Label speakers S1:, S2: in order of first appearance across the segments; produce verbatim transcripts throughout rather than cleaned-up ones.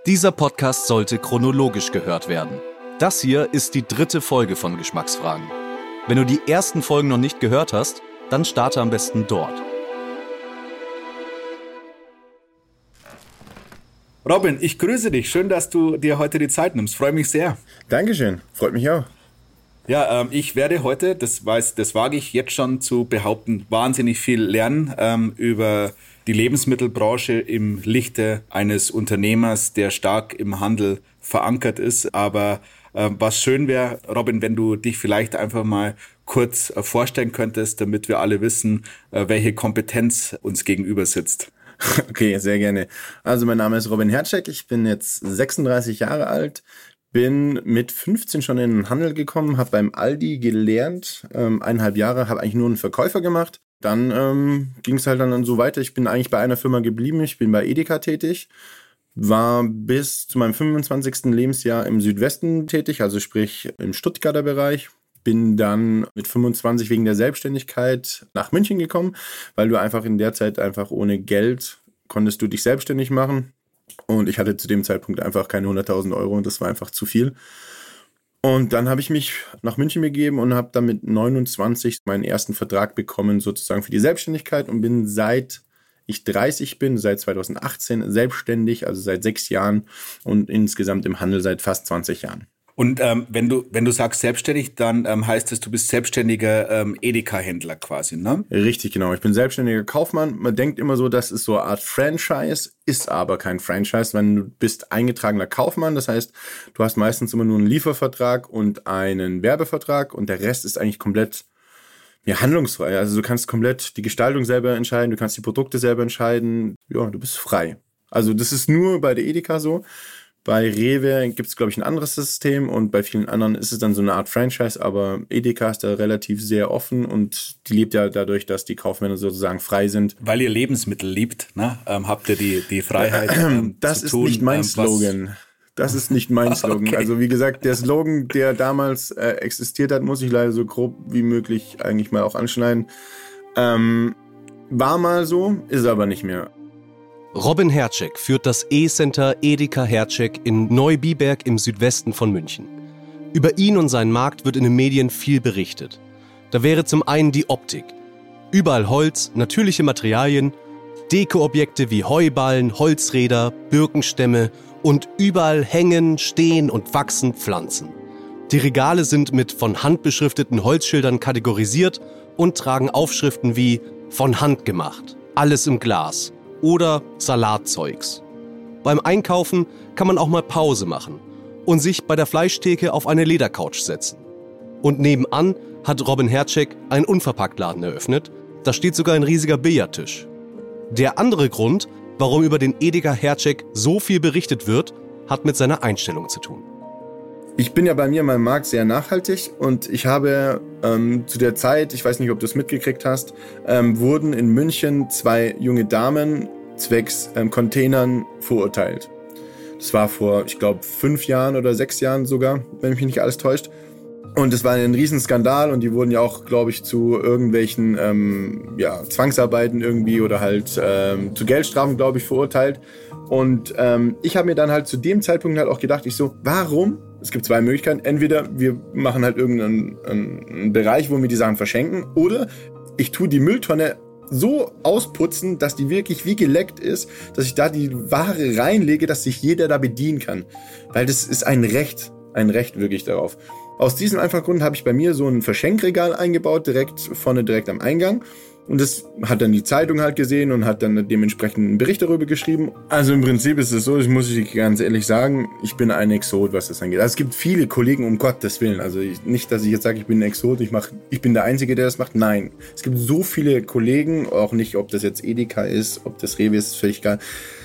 S1: Dieser Podcast sollte chronologisch gehört werden. Das hier ist die dritte Folge von Geschmacksfragen. Wenn du die ersten Folgen noch nicht gehört hast, dann starte am besten dort.
S2: Robin, ich grüße dich. Schön, dass du dir heute die Zeit nimmst. Freue mich sehr.
S3: Dankeschön. Freut mich auch.
S2: Ja, ähm, ich werde heute, das, weiß, das wage ich jetzt schon zu behaupten, wahnsinnig viel lernen ähm, über die Lebensmittelbranche im Lichte eines Unternehmers, der stark im Handel verankert ist. Aber äh, was schön wäre, Robin, wenn du dich vielleicht einfach mal kurz äh, vorstellen könntest, damit wir alle wissen, äh, welche Kompetenz uns gegenüber sitzt.
S3: Okay, sehr gerne. Also mein Name ist Robin Herczek, ich bin jetzt sechsunddreißig Jahre alt, bin mit fünfzehn schon in den Handel gekommen, habe beim Aldi gelernt, ähm, eineinhalb Jahre, habe eigentlich nur einen Verkäufer gemacht. Dann ähm, ging es halt dann so weiter. Ich bin eigentlich bei einer Firma geblieben, ich bin bei Edeka tätig, war bis zu meinem fünfundzwanzigsten Lebensjahr im Südwesten tätig, also sprich im Stuttgarter Bereich. Bin dann mit fünfundzwanzig wegen der Selbstständigkeit nach München gekommen, weil du einfach in der Zeit einfach ohne Geld konntest du dich selbstständig machen. Und ich hatte zu dem Zeitpunkt einfach keine hunderttausend Euro und das war einfach zu viel. Und dann habe ich mich nach München begeben und habe dann mit neunundzwanzig meinen ersten Vertrag bekommen, sozusagen für die Selbstständigkeit, und bin seit ich dreißig bin, seit zweitausendachtzehn selbstständig, also seit sechs Jahren und insgesamt im Handel seit fast zwanzig Jahren.
S2: Und ähm, wenn du wenn du sagst selbstständig, dann ähm, heißt es, du bist selbstständiger ähm, Edeka-Händler quasi, ne?
S3: Richtig, genau. Ich bin selbstständiger Kaufmann. Man denkt immer so, das ist so eine Art Franchise, ist aber kein Franchise, weil du bist eingetragener Kaufmann. Das heißt, du hast meistens immer nur einen Liefervertrag und einen Werbevertrag und der Rest ist eigentlich komplett ja, handlungsfrei. Also du kannst komplett die Gestaltung selber entscheiden, du kannst die Produkte selber entscheiden. Ja, du bist frei. Also das ist nur bei der Edeka so. Bei Rewe gibt es, glaube ich, ein anderes System und bei vielen anderen ist es dann so eine Art Franchise, aber Edeka ist da relativ sehr offen und die lebt ja dadurch, dass die Kaufmänner sozusagen frei sind.
S2: Weil ihr Lebensmittel liebt, ne? ähm, habt ihr die, die Freiheit ähm,
S3: Das
S2: zu
S3: ist
S2: tun,
S3: nicht mein
S2: ähm,
S3: Slogan. Das ist nicht mein Slogan.
S2: Okay.
S3: Also wie gesagt, der Slogan, der damals äh, existiert hat, muss ich leider so grob wie möglich eigentlich mal auch anschneiden. Ähm, war mal so, ist aber nicht mehr.
S1: Robin Herczek führt das E-Center Edeka Herczek in Neubiberg im Südwesten von München. Über ihn und seinen Markt wird in den Medien viel berichtet. Da wäre zum einen die Optik. Überall Holz, natürliche Materialien, Dekoobjekte wie Heuballen, Holzräder, Birkenstämme und überall hängen, stehen und wachsen Pflanzen. Die Regale sind mit von Hand beschrifteten Holzschildern kategorisiert und tragen Aufschriften wie „von Hand gemacht", „alles im Glas" oder Salatzeugs. Beim Einkaufen kann man auch mal Pause machen und sich bei der Fleischtheke auf eine Ledercouch setzen. Und nebenan hat Robin Herczek einen Unverpacktladen eröffnet, da steht sogar ein riesiger Billardtisch. Der andere Grund, warum über den Edeka Herczek so viel berichtet wird, hat mit seiner Einstellung zu tun.
S3: Ich bin ja bei mir in meinem Markt sehr nachhaltig und ich habe ähm, zu der Zeit, ich weiß nicht, ob du es mitgekriegt hast, ähm, wurden in München zwei junge Damen zwecks ähm, Containern verurteilt. Das war vor, ich glaube, fünf Jahren oder sechs Jahren sogar, wenn mich nicht alles täuscht. Und es war ein Riesenskandal und die wurden ja auch, glaube ich, zu irgendwelchen ähm, ja, Zwangsarbeiten irgendwie oder halt ähm, zu Geldstrafen, glaube ich, verurteilt. Und ähm, ich habe mir dann halt zu dem Zeitpunkt halt auch gedacht, ich so, warum? Es gibt zwei Möglichkeiten. Entweder wir machen halt irgendeinen einen Bereich, wo wir die Sachen verschenken, oder ich tue die Mülltonne so ausputzen, dass die wirklich wie geleckt ist, dass ich da die Ware reinlege, dass sich jeder da bedienen kann. Weil das ist ein Recht, ein Recht wirklich darauf. Aus diesem einfachen Grund habe ich bei mir so ein Verschenkregal eingebaut, direkt vorne direkt am Eingang. Und das hat dann die Zeitung halt gesehen und hat dann dementsprechend einen Bericht darüber geschrieben. Also im Prinzip ist es so, ich muss ich ganz ehrlich sagen, ich bin ein Exot, was das angeht. Also es gibt viele Kollegen, um Gottes Willen. Also ich, nicht, dass ich jetzt sage, ich bin ein Exot, ich, mach, ich bin der Einzige, der das macht. Nein, es gibt so viele Kollegen, auch nicht, ob das jetzt Edeka ist, ob das Rewe ist, völlig egal.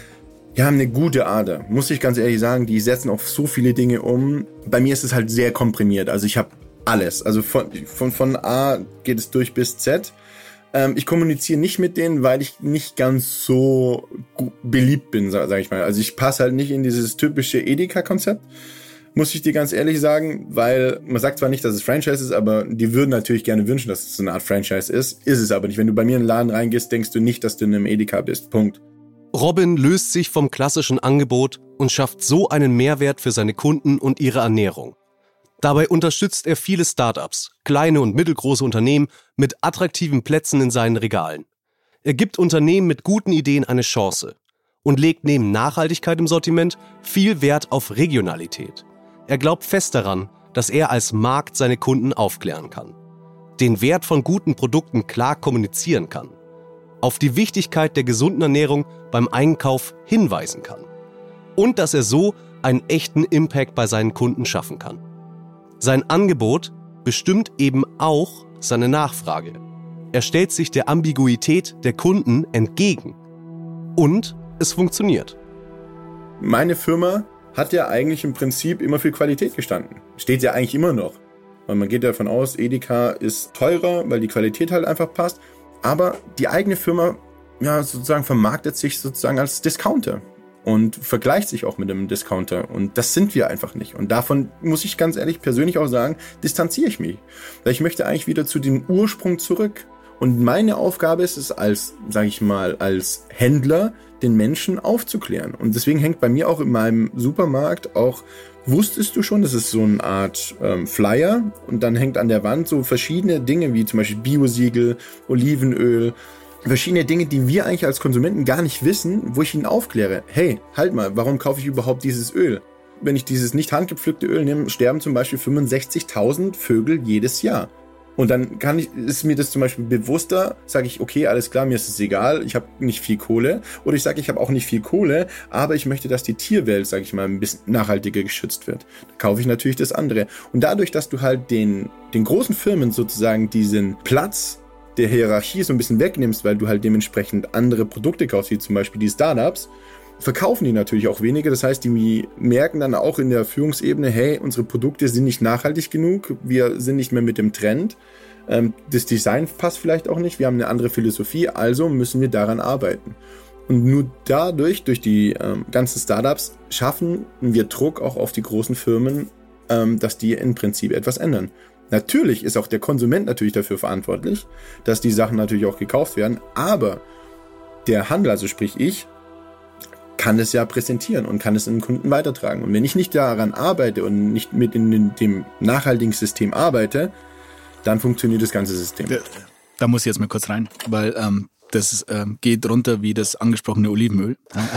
S3: Die haben eine gute Ader, muss ich ganz ehrlich sagen. Die setzen auf so viele Dinge um. Bei mir ist es halt sehr komprimiert. Also ich habe alles. Also von, von, von A geht es durch bis Z. Ähm, ich kommuniziere nicht mit denen, weil ich nicht ganz so beliebt bin, sag, sag ich mal. Also ich passe halt nicht in dieses typische Edeka-Konzept, muss ich dir ganz ehrlich sagen, weil man sagt zwar nicht, dass es Franchise ist, aber die würden natürlich gerne wünschen, dass es so eine Art Franchise ist. Ist es aber nicht. Wenn du bei mir in den Laden reingehst, denkst du nicht, dass du in einem Edeka bist. Punkt.
S1: Robin löst sich vom klassischen Angebot und schafft so einen Mehrwert für seine Kunden und ihre Ernährung. Dabei unterstützt er viele Startups, kleine und mittelgroße Unternehmen mit attraktiven Plätzen in seinen Regalen. Er gibt Unternehmen mit guten Ideen eine Chance und legt neben Nachhaltigkeit im Sortiment viel Wert auf Regionalität. Er glaubt fest daran, dass er als Markt seine Kunden aufklären kann, den Wert von guten Produkten klar kommunizieren kann, auf die Wichtigkeit der gesunden Ernährung beim Einkauf hinweisen kann und dass er so einen echten Impact bei seinen Kunden schaffen kann. Sein Angebot bestimmt eben auch seine Nachfrage. Er stellt sich der Ambiguität der Kunden entgegen. Und es funktioniert.
S3: Meine Firma hat ja eigentlich im Prinzip immer für Qualität gestanden. Steht ja eigentlich immer noch. Weil man geht davon aus, Edeka ist teurer, weil die Qualität halt einfach passt. Aber die eigene Firma, ja, sozusagen vermarktet sich sozusagen als Discounter und vergleicht sich auch mit einem Discounter. Und das sind wir einfach nicht. Und davon muss ich ganz ehrlich persönlich auch sagen, distanziere ich mich. Weil ich möchte eigentlich wieder zu dem Ursprung zurück. Und meine Aufgabe ist es als, sage ich mal, als Händler, den Menschen aufzuklären. Und deswegen hängt bei mir auch in meinem Supermarkt auch, wusstest du schon, das ist so eine Art ähm, Flyer und dann hängt an der Wand so verschiedene Dinge wie zum Beispiel Biosiegel, Olivenöl, verschiedene Dinge, die wir eigentlich als Konsumenten gar nicht wissen, wo ich ihnen aufkläre. Hey, halt mal, warum kaufe ich überhaupt dieses Öl? Wenn ich dieses nicht handgepflückte Öl nehme, sterben zum Beispiel fünfundsechzigtausend Vögel jedes Jahr. Und dann kann ich, ist mir das zum Beispiel bewusster, sage ich, okay, alles klar, mir ist es egal, ich habe nicht viel Kohle. Oder ich sage, ich habe auch nicht viel Kohle, aber ich möchte, dass die Tierwelt, sage ich mal, ein bisschen nachhaltiger geschützt wird. Da kaufe ich natürlich das andere. Und dadurch, dass du halt den, den großen Firmen sozusagen diesen Platz der Hierarchie so ein bisschen wegnimmst, weil du halt dementsprechend andere Produkte kaufst, wie zum Beispiel die Startups, verkaufen die natürlich auch weniger. Das heißt, die merken dann auch in der Führungsebene, hey, unsere Produkte sind nicht nachhaltig genug, wir sind nicht mehr mit dem Trend, ähm, das Design passt vielleicht auch nicht, wir haben eine andere Philosophie, also müssen wir daran arbeiten. Und nur dadurch, durch die ähm, ganzen Startups, schaffen wir Druck auch auf die großen Firmen, ähm, dass die im Prinzip etwas ändern. Natürlich ist auch der Konsument natürlich dafür verantwortlich, dass die Sachen natürlich auch gekauft werden, aber der Handel, also sprich ich, kann es ja präsentieren und kann es dem Kunden weitertragen. Und wenn ich nicht daran arbeite und nicht mit in dem nachhaltigen System arbeite, dann funktioniert das ganze System.
S4: Da, da muss ich jetzt mal kurz rein, weil ähm, das ähm, geht runter wie das angesprochene Olivenöl.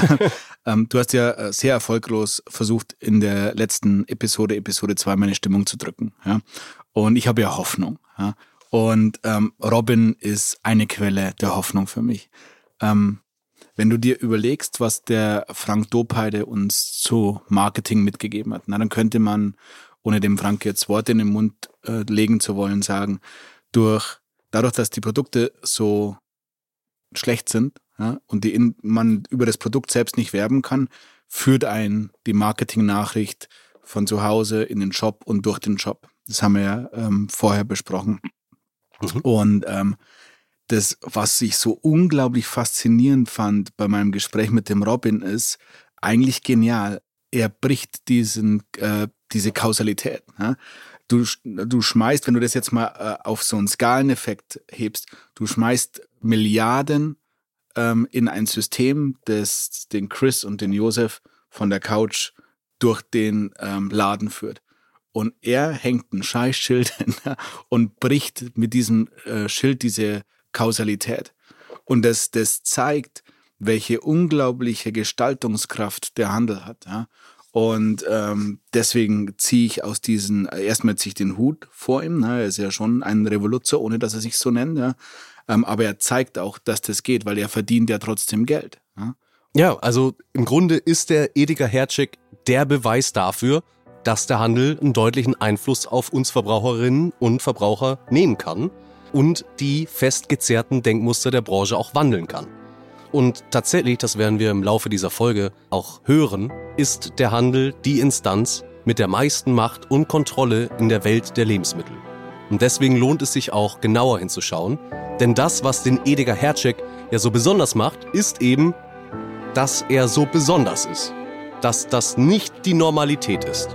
S4: ähm, du hast ja sehr erfolglos versucht, in der letzten Episode, Episode zwei, meine Stimmung zu drücken. Ja? Und ich habe ja Hoffnung. Ja? Und ähm, Robin ist eine Quelle der Hoffnung für mich. Ähm, Wenn du dir überlegst, was der Frank Dopeide uns zu Marketing mitgegeben hat, na, dann könnte man, ohne dem Frank jetzt Worte in den Mund äh, legen zu wollen, sagen, durch, dadurch, dass die Produkte so schlecht sind, ja, und die in, man über das Produkt selbst nicht werben kann, führt einen die Marketingnachricht von zu Hause in den Shop und durch den Shop. Das haben wir ja ähm, vorher besprochen. Mhm. Und ähm, das, was ich so unglaublich faszinierend fand bei meinem Gespräch mit dem Robin, ist eigentlich genial. Er bricht diesen, äh, diese Kausalität. Ne? Du, du schmeißt, wenn du das jetzt mal äh, auf so einen Skaleneffekt hebst, du schmeißt Milliarden ähm, in ein System, das den Chris und den Josef von der Couch durch den ähm, Laden führt. Und er hängt ein Scheißschild hin und bricht mit diesem äh, Schild diese Kausalität. Und das, das zeigt, welche unglaubliche Gestaltungskraft der Handel hat. Ja? Und ähm, deswegen ziehe ich aus diesen, erstmal ziehe ich den Hut vor ihm. Ne? Er ist ja schon ein Revoluzer, ohne dass er sich so nennt. Ja? Ähm, aber er zeigt auch, dass das geht, weil er verdient ja trotzdem Geld. Ja,
S1: ja, also im Grunde ist der Edeka Herczeg der Beweis dafür, dass der Handel einen deutlichen Einfluss auf uns Verbraucherinnen und Verbraucher nehmen kann und die festgezerrten Denkmuster der Branche auch wandeln kann. Und tatsächlich, das werden wir im Laufe dieser Folge auch hören, ist der Handel die Instanz mit der meisten Macht und Kontrolle in der Welt der Lebensmittel. Und deswegen lohnt es sich auch, genauer hinzuschauen, denn das, was den Edeka Herczeg ja so besonders macht, ist eben, dass er so besonders ist. Dass das nicht die Normalität ist.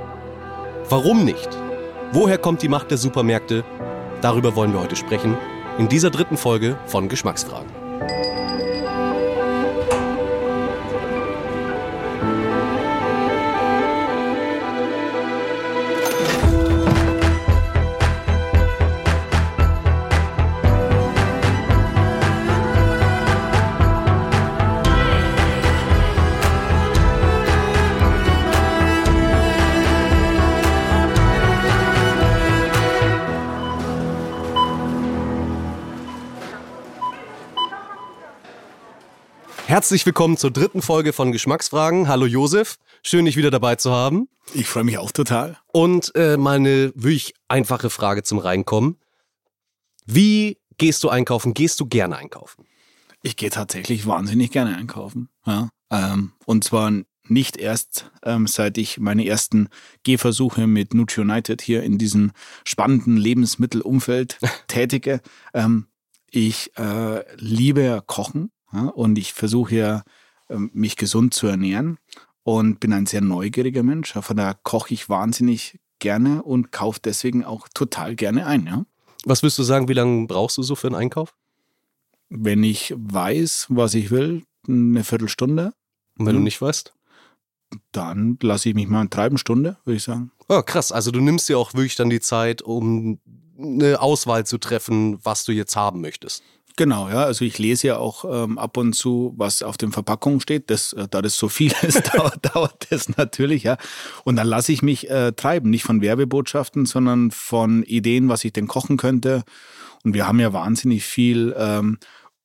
S1: Warum nicht? Woher kommt die Macht der Supermärkte? Darüber wollen wir heute sprechen, in dieser dritten Folge von Geschmacksfragen. Herzlich willkommen zur dritten Folge von Geschmacksfragen. Hallo Josef, schön dich wieder dabei zu haben.
S4: Ich freue mich auch total.
S1: Und äh, meine wirklich einfache Frage zum Reinkommen. Wie gehst du einkaufen? Gehst du gerne einkaufen?
S4: Ich gehe tatsächlich wahnsinnig gerne einkaufen. Ja, ähm, und zwar nicht erst, ähm, seit ich meine ersten Gehversuche mit Nutrionited hier in diesem spannenden Lebensmittelumfeld tätige. Ähm, ich äh, liebe Kochen, ja, und ich versuche ja, ähm, mich gesund zu ernähren und bin ein sehr neugieriger Mensch. Von daher koche ich wahnsinnig gerne und kaufe deswegen auch total gerne ein. Ja.
S1: Was würdest du sagen, wie lange brauchst du so für einen Einkauf?
S4: Wenn ich weiß, was ich will, eine Viertelstunde.
S1: Und wenn mhm. du nicht weißt?
S4: Dann lasse ich mich mal eine Treibenstunde, würde ich sagen.
S1: Oh, krass. Also du nimmst dir auch wirklich dann die Zeit, um eine Auswahl zu treffen, was du jetzt haben möchtest.
S4: Genau, ja. Also ich lese ja auch ähm, ab und zu, was auf den Verpackungen steht. Das, äh, da das so viel ist, dauert, dauert das natürlich, ja. Und dann lasse ich mich äh, treiben, nicht von Werbebotschaften, sondern von Ideen, was ich denn kochen könnte. Und wir haben ja wahnsinnig viel ähm,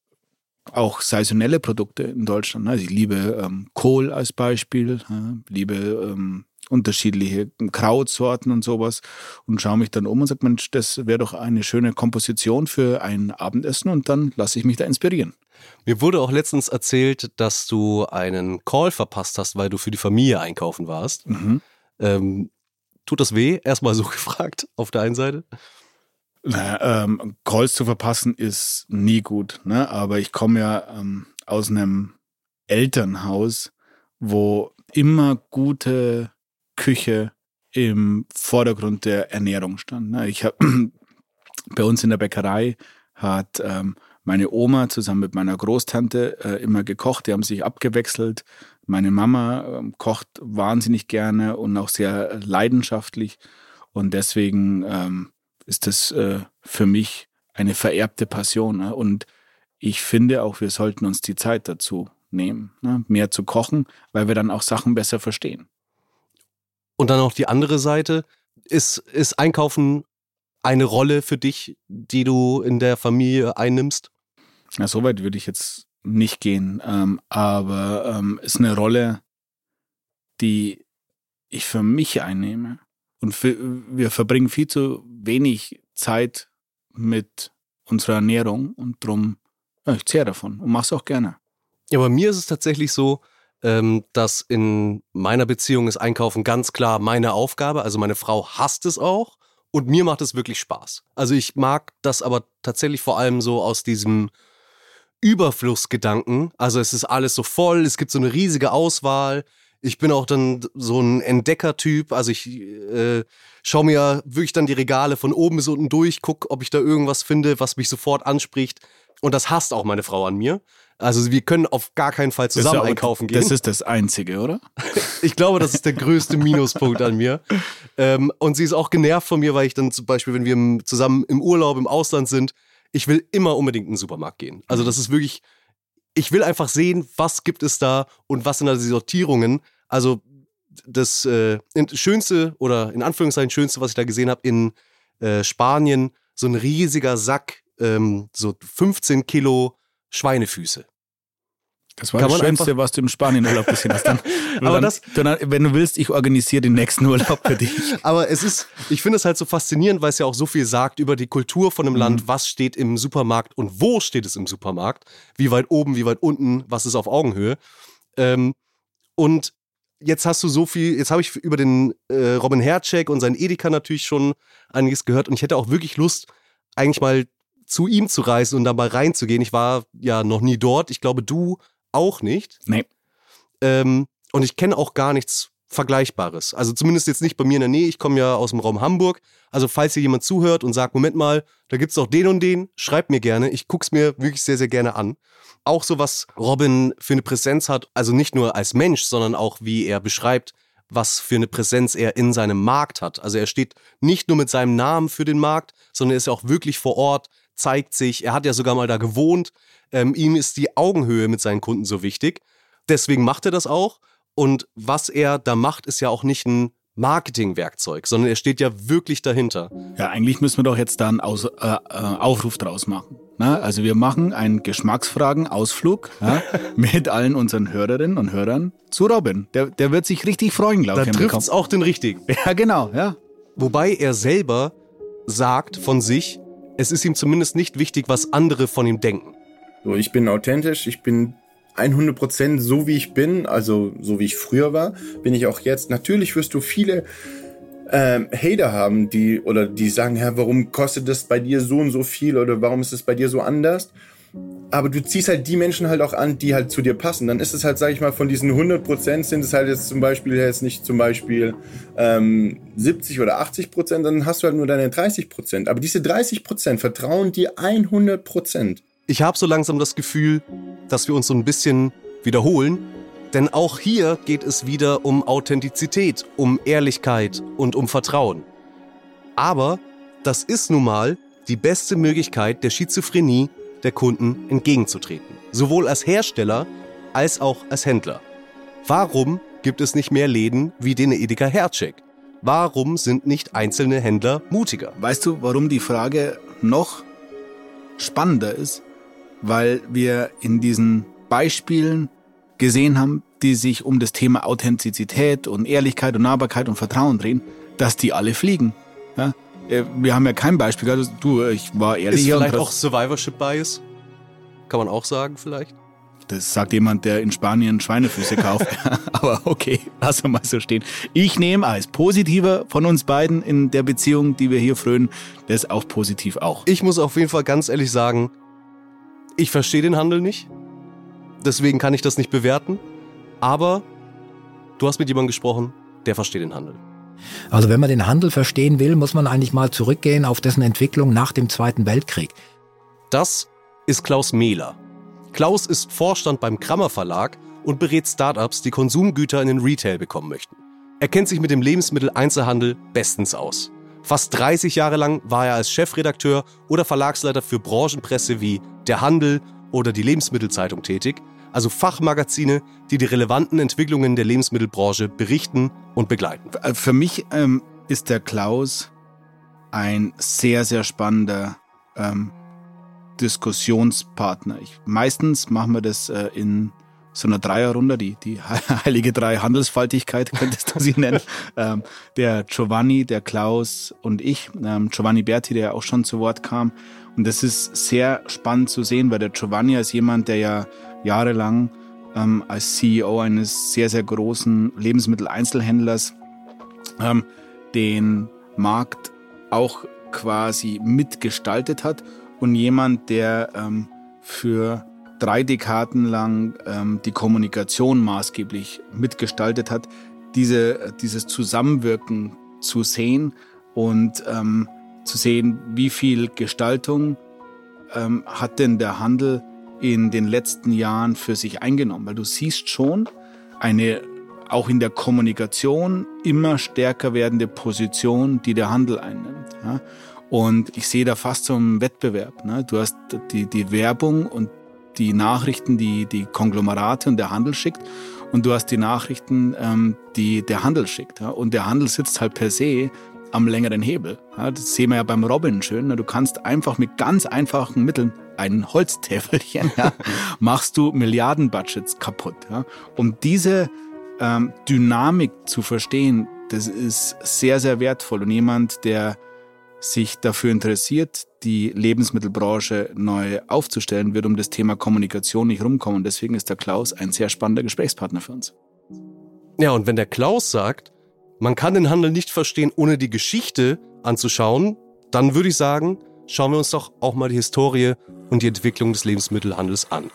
S4: auch saisonelle Produkte in Deutschland. Also ich liebe ähm, Kohl als Beispiel, ja, liebe ähm, unterschiedliche Krautsorten und sowas und schaue mich dann um und sage, Mensch, das wäre doch eine schöne Komposition für ein Abendessen und dann lasse ich mich da inspirieren.
S1: Mir wurde auch letztens erzählt, dass du einen Call verpasst hast, weil du für die Familie einkaufen warst.
S4: Mhm.
S1: Ähm, tut das weh? Erstmal so gefragt auf der einen Seite.
S4: Naja, ähm, Calls zu verpassen ist nie gut, ne? Aber ich komme ja ähm, aus einem Elternhaus, wo immer gute Küche im Vordergrund der Ernährung stand. Ne? Ich hab, bei uns in der Bäckerei hat ähm, meine Oma zusammen mit meiner Großtante äh, immer gekocht, die haben sich abgewechselt. Meine Mama ähm, kocht wahnsinnig gerne und auch sehr leidenschaftlich und deswegen ähm, ist das äh, für mich eine vererbte Passion. Ne? Und ich finde auch, wir sollten uns die Zeit dazu nehmen, ne? Mehr zu kochen, weil wir dann auch Sachen besser verstehen.
S1: Und dann auch die andere Seite, ist, ist Einkaufen eine Rolle für dich, die du in der Familie einnimmst?
S4: Na, so weit würde ich jetzt nicht gehen, ähm, aber ähm, ist eine Rolle, die ich für mich einnehme. Und für, wir verbringen viel zu wenig Zeit mit unserer Ernährung und darum, ja, ich zehre davon und mache es auch gerne.
S1: Ja, bei mir ist es tatsächlich so, ähm, dass in meiner Beziehung ist Einkaufen ganz klar meine Aufgabe. Also meine Frau hasst es auch und mir macht es wirklich Spaß. Also ich mag das aber tatsächlich vor allem so aus diesem Überflussgedanken. Also es ist alles so voll, es gibt so eine riesige Auswahl. Ich bin auch dann so ein Entdeckertyp, also ich äh, schaue mir wirklich dann die Regale von oben bis unten durch, gucke, ob ich da irgendwas finde, was mich sofort anspricht. Und das hasst auch meine Frau an mir. Also wir können auf gar keinen Fall zusammen
S4: ja
S1: einkaufen gehen.
S4: Das ist das Einzige, oder?
S1: Ich glaube, das ist der größte Minuspunkt an mir. Ähm, und sie ist auch genervt von mir, weil ich dann zum Beispiel, wenn wir im, zusammen im Urlaub im Ausland sind, ich will immer unbedingt in den Supermarkt gehen. Also das ist wirklich, ich will einfach sehen, was gibt es da und was sind da die Sortierungen. Also das äh, Schönste oder in Anführungszeichen Schönste, was ich da gesehen habe in äh, Spanien, so ein riesiger Sack, ähm, so fünfzehn Kilo Schweinefüße.
S4: Das war Kann das Schönste, was du im Spanienurlaub gesehen hast. Dann, aber dann, das, dann, wenn du willst, ich organisiere den nächsten Urlaub für dich.
S1: Aber es ist, ich finde es halt so faszinierend, weil es ja auch so viel sagt über die Kultur von einem mhm. Land, was steht im Supermarkt und wo steht es im Supermarkt, wie weit oben, wie weit unten, was ist auf Augenhöhe. Ähm, und jetzt hast du so viel, jetzt habe ich über den äh, Robin Hercek und seinen Edeka natürlich schon einiges gehört und ich hätte auch wirklich Lust, eigentlich mal zu ihm zu reisen und da mal reinzugehen. Ich war ja noch nie dort, ich glaube du auch nicht.
S4: Nee.
S1: Ähm, und ich kenne auch gar nichts Vergleichbares. Also zumindest jetzt nicht bei mir in der Nähe. Ich komme ja aus dem Raum Hamburg. Also falls hier jemand zuhört und sagt, Moment mal, da gibt's doch den und den, schreibt mir gerne. Ich guck's mir wirklich sehr, sehr gerne an. Auch so, was Robin für eine Präsenz hat, also nicht nur als Mensch, sondern auch wie er beschreibt, was für eine Präsenz er in seinem Markt hat. Also er steht nicht nur mit seinem Namen für den Markt, sondern er ist auch wirklich vor Ort, zeigt sich. Er hat ja sogar mal da gewohnt. Ähm, ihm ist die Augenhöhe mit seinen Kunden so wichtig. Deswegen macht er das auch. Und was er da macht, ist ja auch nicht ein Marketingwerkzeug, sondern er steht ja wirklich dahinter.
S4: Ja, eigentlich müssen wir doch jetzt da einen Aus- äh, äh, Aufruf draus machen. Na, also wir machen einen Geschmacksfragen-Ausflug ja, mit allen unseren Hörerinnen und Hörern zu Robin. Der, der wird sich richtig freuen, glaube ich.
S1: Da trifft es auch den Richtigen.
S4: Ja, genau. Ja.
S1: Wobei er selber sagt von sich, es ist ihm zumindest nicht wichtig, was andere von ihm denken.
S3: So, ich bin authentisch, ich bin hundert Prozent so, wie ich bin, also so wie ich früher war, bin ich auch jetzt. Natürlich wirst du viele ähm, Hater haben, die oder die sagen, ja, warum kostet das bei dir so und so viel oder warum ist es bei dir so anders? Aber du ziehst halt die Menschen halt auch an, die halt zu dir passen. Dann ist es halt, sag ich mal, von diesen hundert Prozent sind es halt jetzt zum Beispiel jetzt nicht zum Beispiel ähm, siebzig oder achtzig Prozent, dann hast du halt nur deine dreißig Prozent. Aber diese dreißig Prozent vertrauen dir hundert Prozent.
S1: Ich habe so langsam das Gefühl, dass wir uns so ein bisschen wiederholen, denn auch hier geht es wieder um Authentizität, um Ehrlichkeit und um Vertrauen. Aber das ist nun mal die beste Möglichkeit, der Schizophrenie der Kunden entgegenzutreten, sowohl als Hersteller als auch als Händler. Warum gibt es nicht mehr Läden wie den Edeka Herceg? Warum sind nicht einzelne Händler mutiger?
S4: Weißt du, warum die Frage noch spannender ist? Weil wir in diesen Beispielen gesehen haben, die sich um das Thema Authentizität und Ehrlichkeit und Nahbarkeit und Vertrauen drehen, dass die alle fliegen. Ja? Wir haben ja kein Beispiel. Also du, ich war ehrlich.
S1: Ist vielleicht auch Survivorship Bias? Kann man auch sagen vielleicht?
S4: Das sagt jemand, der in Spanien Schweinefüße kauft. Aber okay, lassen wir mal so stehen. Ich nehme als positiver von uns beiden in der Beziehung, die wir hier frönen, das auch positiv auch.
S1: Ich muss auf jeden Fall ganz ehrlich sagen, ich verstehe den Handel nicht. Deswegen kann ich das nicht bewerten. Aber du hast mit jemandem gesprochen, der versteht den Handel.
S5: Also wenn man den Handel verstehen will, muss man eigentlich mal zurückgehen auf dessen Entwicklung nach dem Zweiten Weltkrieg.
S1: Das ist Klaus Mehler. Klaus ist Vorstand beim Krammer Verlag und berät Startups, die Konsumgüter in den Retail bekommen möchten. Er kennt sich mit dem Lebensmitteleinzelhandel bestens aus. Fast dreißig Jahre lang war er als Chefredakteur oder Verlagsleiter für Branchenpresse wie Der Handel oder die Lebensmittelzeitung tätig, also Fachmagazine, die die relevanten Entwicklungen der Lebensmittelbranche berichten und begleiten.
S4: Für mich ähm, ist der Klaus ein sehr, sehr spannender ähm, Diskussionspartner. Ich, meistens machen wir das äh, in so einer Dreierrunde, die, die heilige Drei Handelsfaltigkeit, könntest du sie nennen. ähm, der Giovanni, der Klaus und ich, ähm, Giovanni Berti, der auch schon zu Wort kam. Und das ist sehr spannend zu sehen, weil der Giovanni ist jemand, der ja jahrelang ähm, als C E O eines sehr, sehr großen Lebensmitteleinzelhändlers ähm, den Markt auch quasi mitgestaltet hat und jemand, der ähm, für drei Dekaden lang ähm, die Kommunikation maßgeblich mitgestaltet hat, diese, dieses Zusammenwirken zu sehen und ähm, zu sehen, wie viel Gestaltung ähm, hat denn der Handel in den letzten Jahren für sich eingenommen. Weil du siehst schon eine, auch in der Kommunikation, immer stärker werdende Position, die der Handel einnimmt. Ja? Und ich sehe da fast so einen Wettbewerb. Ne? Du hast die, die Werbung und die Nachrichten, die die Konglomerate und der Handel schickt. Und du hast die Nachrichten, ähm, die der Handel schickt. Ja? Und der Handel sitzt halt per se am längeren Hebel. Ja? Das sehen wir ja beim Robin schön. Ne? Du kannst einfach mit ganz einfachen Mitteln, ein Holztäfelchen, ja, machst du Milliardenbudgets kaputt. Ja? Um diese ähm, Dynamik zu verstehen, das ist sehr, sehr wertvoll. Und jemand, der sich dafür interessiert, die Lebensmittelbranche neu aufzustellen, wird um das Thema Kommunikation nicht rumkommen. Deswegen ist der Klaus ein sehr spannender Gesprächspartner für uns.
S1: Ja, und wenn der Klaus sagt, man kann den Handel nicht verstehen, ohne die Geschichte anzuschauen, dann würde ich sagen, schauen wir uns doch auch mal die Historie und die Entwicklung des Lebensmittelhandels an.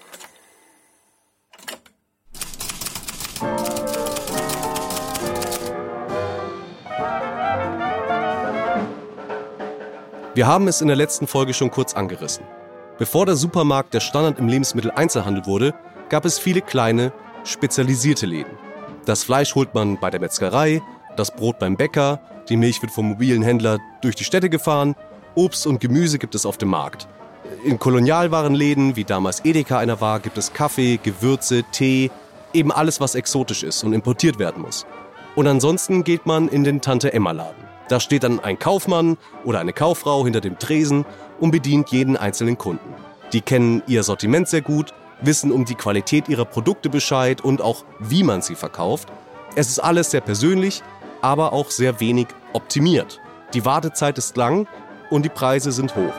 S1: Wir haben es in der letzten Folge schon kurz angerissen. Bevor der Supermarkt der Standard im Lebensmitteleinzelhandel wurde, gab es viele kleine, spezialisierte Läden. Das Fleisch holt man bei der Metzgerei, das Brot beim Bäcker, die Milch wird vom mobilen Händler durch die Städte gefahren, Obst und Gemüse gibt es auf dem Markt. In Kolonialwarenläden, wie damals Edeka einer war, gibt es Kaffee, Gewürze, Tee, eben alles, was exotisch ist und importiert werden muss. Und ansonsten geht man in den Tante-Emma-Laden. Da steht dann ein Kaufmann oder eine Kauffrau hinter dem Tresen und bedient jeden einzelnen Kunden. Die kennen ihr Sortiment sehr gut, wissen um die Qualität ihrer Produkte Bescheid und auch, wie man sie verkauft. Es ist alles sehr persönlich, aber auch sehr wenig optimiert. Die Wartezeit ist lang und die Preise sind hoch.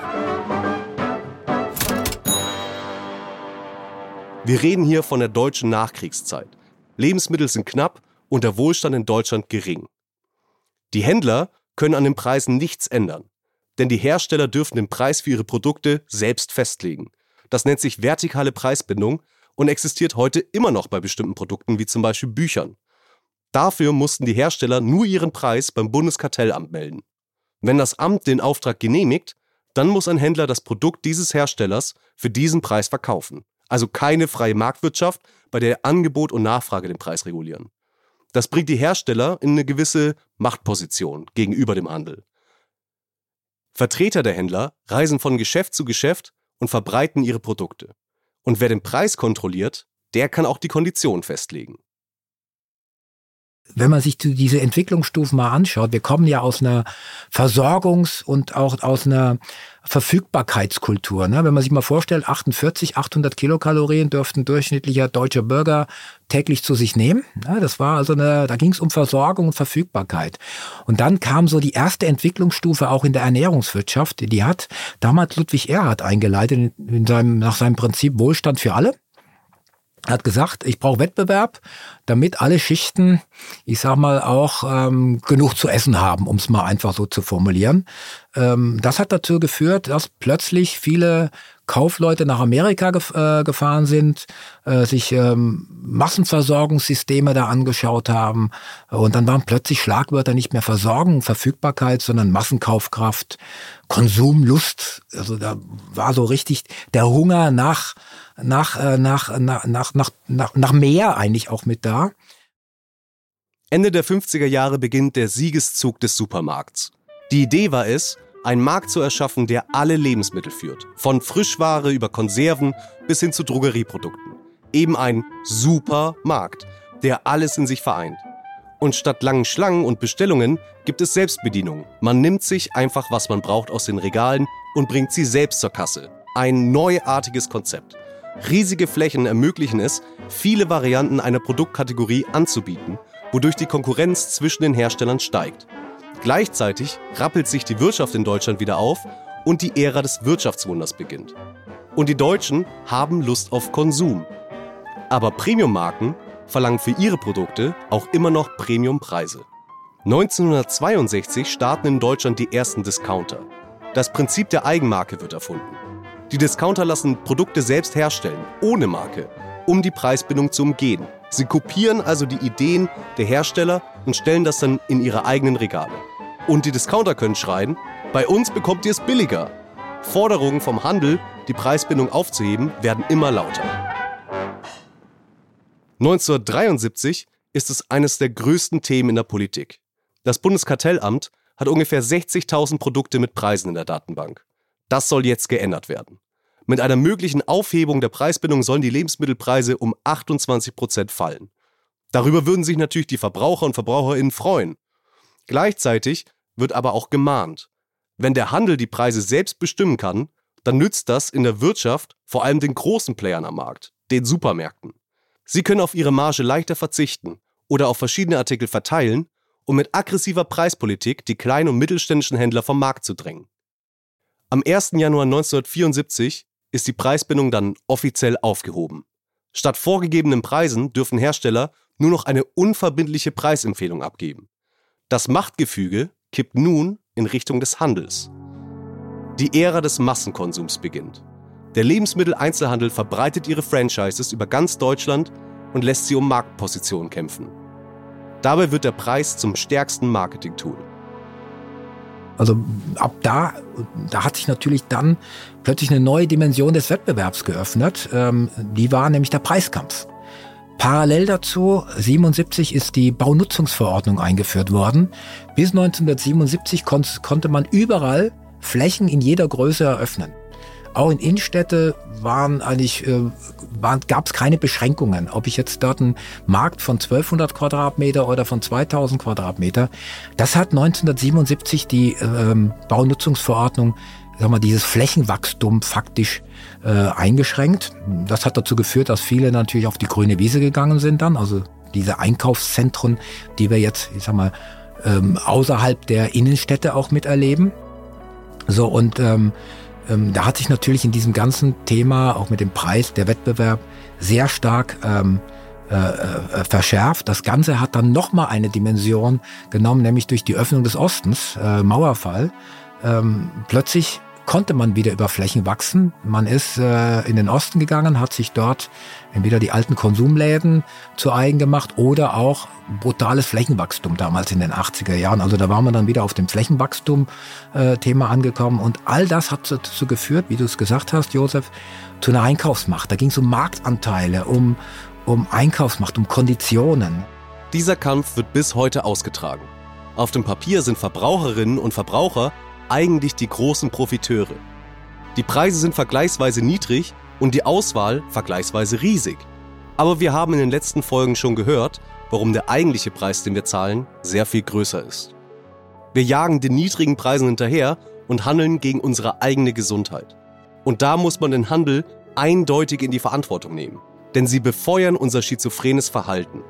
S1: Wir reden hier von der deutschen Nachkriegszeit. Lebensmittel sind knapp und der Wohlstand in Deutschland gering. Die Händler können an den Preisen nichts ändern, denn die Hersteller dürfen den Preis für ihre Produkte selbst festlegen. Das nennt sich vertikale Preisbindung und existiert heute immer noch bei bestimmten Produkten, wie zum Beispiel Büchern. Dafür mussten die Hersteller nur ihren Preis beim Bundeskartellamt melden. Wenn das Amt den Auftrag genehmigt, dann muss ein Händler das Produkt dieses Herstellers für diesen Preis verkaufen. Also keine freie Marktwirtschaft, bei der Angebot und Nachfrage den Preis regulieren. Das bringt die Hersteller in eine gewisse Machtposition gegenüber dem Handel. Vertreter der Händler reisen von Geschäft zu Geschäft und verbreiten ihre Produkte. Und wer den Preis kontrolliert, der kann auch die Konditionen festlegen.
S5: Wenn man sich diese Entwicklungsstufen mal anschaut, wir kommen ja aus einer Versorgungs- und auch aus einer Verfügbarkeitskultur. Ne? Wenn man sich mal vorstellt, achtundvierzig, achthundert Kilokalorien dürfte ein durchschnittlicher deutscher Bürger täglich zu sich nehmen. Ne? Das war also eine, da ging es um Versorgung und Verfügbarkeit. Und dann kam so die erste Entwicklungsstufe auch in der Ernährungswirtschaft. Die hat damals Ludwig Erhard eingeleitet in seinem, nach seinem Prinzip Wohlstand für alle. Er hat gesagt, ich brauche Wettbewerb, damit alle Schichten, ich sag mal, auch ähm, genug zu essen haben, um es mal einfach so zu formulieren. Ähm, das hat dazu geführt, dass plötzlich viele Kaufleute nach Amerika gef- äh, gefahren sind, äh, sich ähm, Massenversorgungssysteme da angeschaut haben. Und dann waren plötzlich Schlagwörter nicht mehr Versorgung, Verfügbarkeit, sondern Massenkaufkraft, Konsumlust. Also da war so richtig der Hunger nach Nach, äh, nach, nach, nach, nach, nach, nach mehr eigentlich auch mit da.
S1: Ende der fünfziger Jahre beginnt der Siegeszug des Supermarkts. Die Idee war es, einen Markt zu erschaffen, der alle Lebensmittel führt. Von Frischware über Konserven bis hin zu Drogerieprodukten. Eben ein Supermarkt, der alles in sich vereint. Und statt langen Schlangen und Bestellungen gibt es Selbstbedienung. Man nimmt sich einfach, was man braucht, aus den Regalen und bringt sie selbst zur Kasse. Ein neuartiges Konzept. Riesige Flächen ermöglichen es, viele Varianten einer Produktkategorie anzubieten, wodurch die Konkurrenz zwischen den Herstellern steigt. Gleichzeitig rappelt sich die Wirtschaft in Deutschland wieder auf und die Ära des Wirtschaftswunders beginnt. Und die Deutschen haben Lust auf Konsum. Aber Premium-Marken verlangen für ihre Produkte auch immer noch Premiumpreise. neunzehnhundertzweiundsechzig starten in Deutschland die ersten Discounter. Das Prinzip der Eigenmarke wird erfunden. Die Discounter lassen Produkte selbst herstellen, ohne Marke, um die Preisbindung zu umgehen. Sie kopieren also die Ideen der Hersteller und stellen das dann in ihre eigenen Regale. Und die Discounter können schreien, bei uns bekommt ihr es billiger. Forderungen vom Handel, die Preisbindung aufzuheben, werden immer lauter. neunzehnhundertdreiundsiebzig ist es eines der größten Themen in der Politik. Das Bundeskartellamt hat ungefähr sechzigtausend Produkte mit Preisen in der Datenbank. Das soll jetzt geändert werden. Mit einer möglichen Aufhebung der Preisbindung sollen die Lebensmittelpreise um achtundzwanzig Prozent fallen. Darüber würden sich natürlich die Verbraucher und VerbraucherInnen freuen. Gleichzeitig wird aber auch gemahnt. Wenn der Handel die Preise selbst bestimmen kann, dann nützt das in der Wirtschaft vor allem den großen Playern am Markt, den Supermärkten. Sie können auf ihre Marge leichter verzichten oder auf verschiedene Artikel verteilen, um mit aggressiver Preispolitik die kleinen und mittelständischen Händler vom Markt zu drängen. Am ersten Januar neunzehnhundertvierundsiebzig ist die Preisbindung dann offiziell aufgehoben. Statt vorgegebenen Preisen dürfen Hersteller nur noch eine unverbindliche Preisempfehlung abgeben. Das Machtgefüge kippt nun in Richtung des Handels. Die Ära des Massenkonsums beginnt. Der Lebensmitteleinzelhandel verbreitet ihre Franchises über ganz Deutschland und lässt sie um Marktpositionen kämpfen. Dabei wird der Preis zum stärksten Marketingtool.
S5: Also ab da, da hat sich natürlich dann plötzlich eine neue Dimension des Wettbewerbs geöffnet. Ähm, die war nämlich der Preiskampf. Parallel dazu, siebenundsiebzig ist die Baunutzungsverordnung eingeführt worden. Bis neunzehnhundertsiebenundsiebzig kon- konnte man überall Flächen in jeder Größe eröffnen. Auch in Innenstädte waren eigentlich, äh, waren, gab es keine Beschränkungen. Ob ich jetzt dort einen Markt von zwölfhundert Quadratmeter oder von zweitausend Quadratmeter, das hat neunzehnhundertsiebenundsiebzig die ähm, Baunutzungsverordnung sag mal, dieses Flächenwachstum faktisch äh, eingeschränkt. Das hat dazu geführt, dass viele natürlich auf die grüne Wiese gegangen sind dann, also diese Einkaufszentren, die wir jetzt, ich sag mal, ähm, außerhalb der Innenstädte auch miterleben. So, und ähm, ähm, da hat sich natürlich in diesem ganzen Thema, auch mit dem Preis, der Wettbewerb sehr stark ähm, äh, äh, verschärft. Das Ganze hat dann nochmal eine Dimension genommen, nämlich durch die Öffnung des Ostens, äh, Mauerfall. Ähm, plötzlich konnte man wieder über Flächen wachsen. Man ist äh, in den Osten gegangen, hat sich dort entweder die alten Konsumläden zu eigen gemacht oder auch brutales Flächenwachstum damals in den achtziger Jahren. Also da war man dann wieder auf dem Flächenwachstum-Thema äh, angekommen. Und all das hat dazu geführt, wie du es gesagt hast, Josef, zu einer Einkaufsmacht. Da ging es um Marktanteile, um, um Einkaufsmacht, um Konditionen.
S1: Dieser Kampf wird bis heute ausgetragen. Auf dem Papier sind Verbraucherinnen und Verbraucher eigentlich die großen Profiteure. Die Preise sind vergleichsweise niedrig und die Auswahl vergleichsweise riesig. Aber wir haben in den letzten Folgen schon gehört, warum der eigentliche Preis, den wir zahlen, sehr viel größer ist. Wir jagen den niedrigen Preisen hinterher und handeln gegen unsere eigene Gesundheit. Und da muss man den Handel eindeutig in die Verantwortung nehmen, denn sie befeuern unser schizophrenes Verhalten.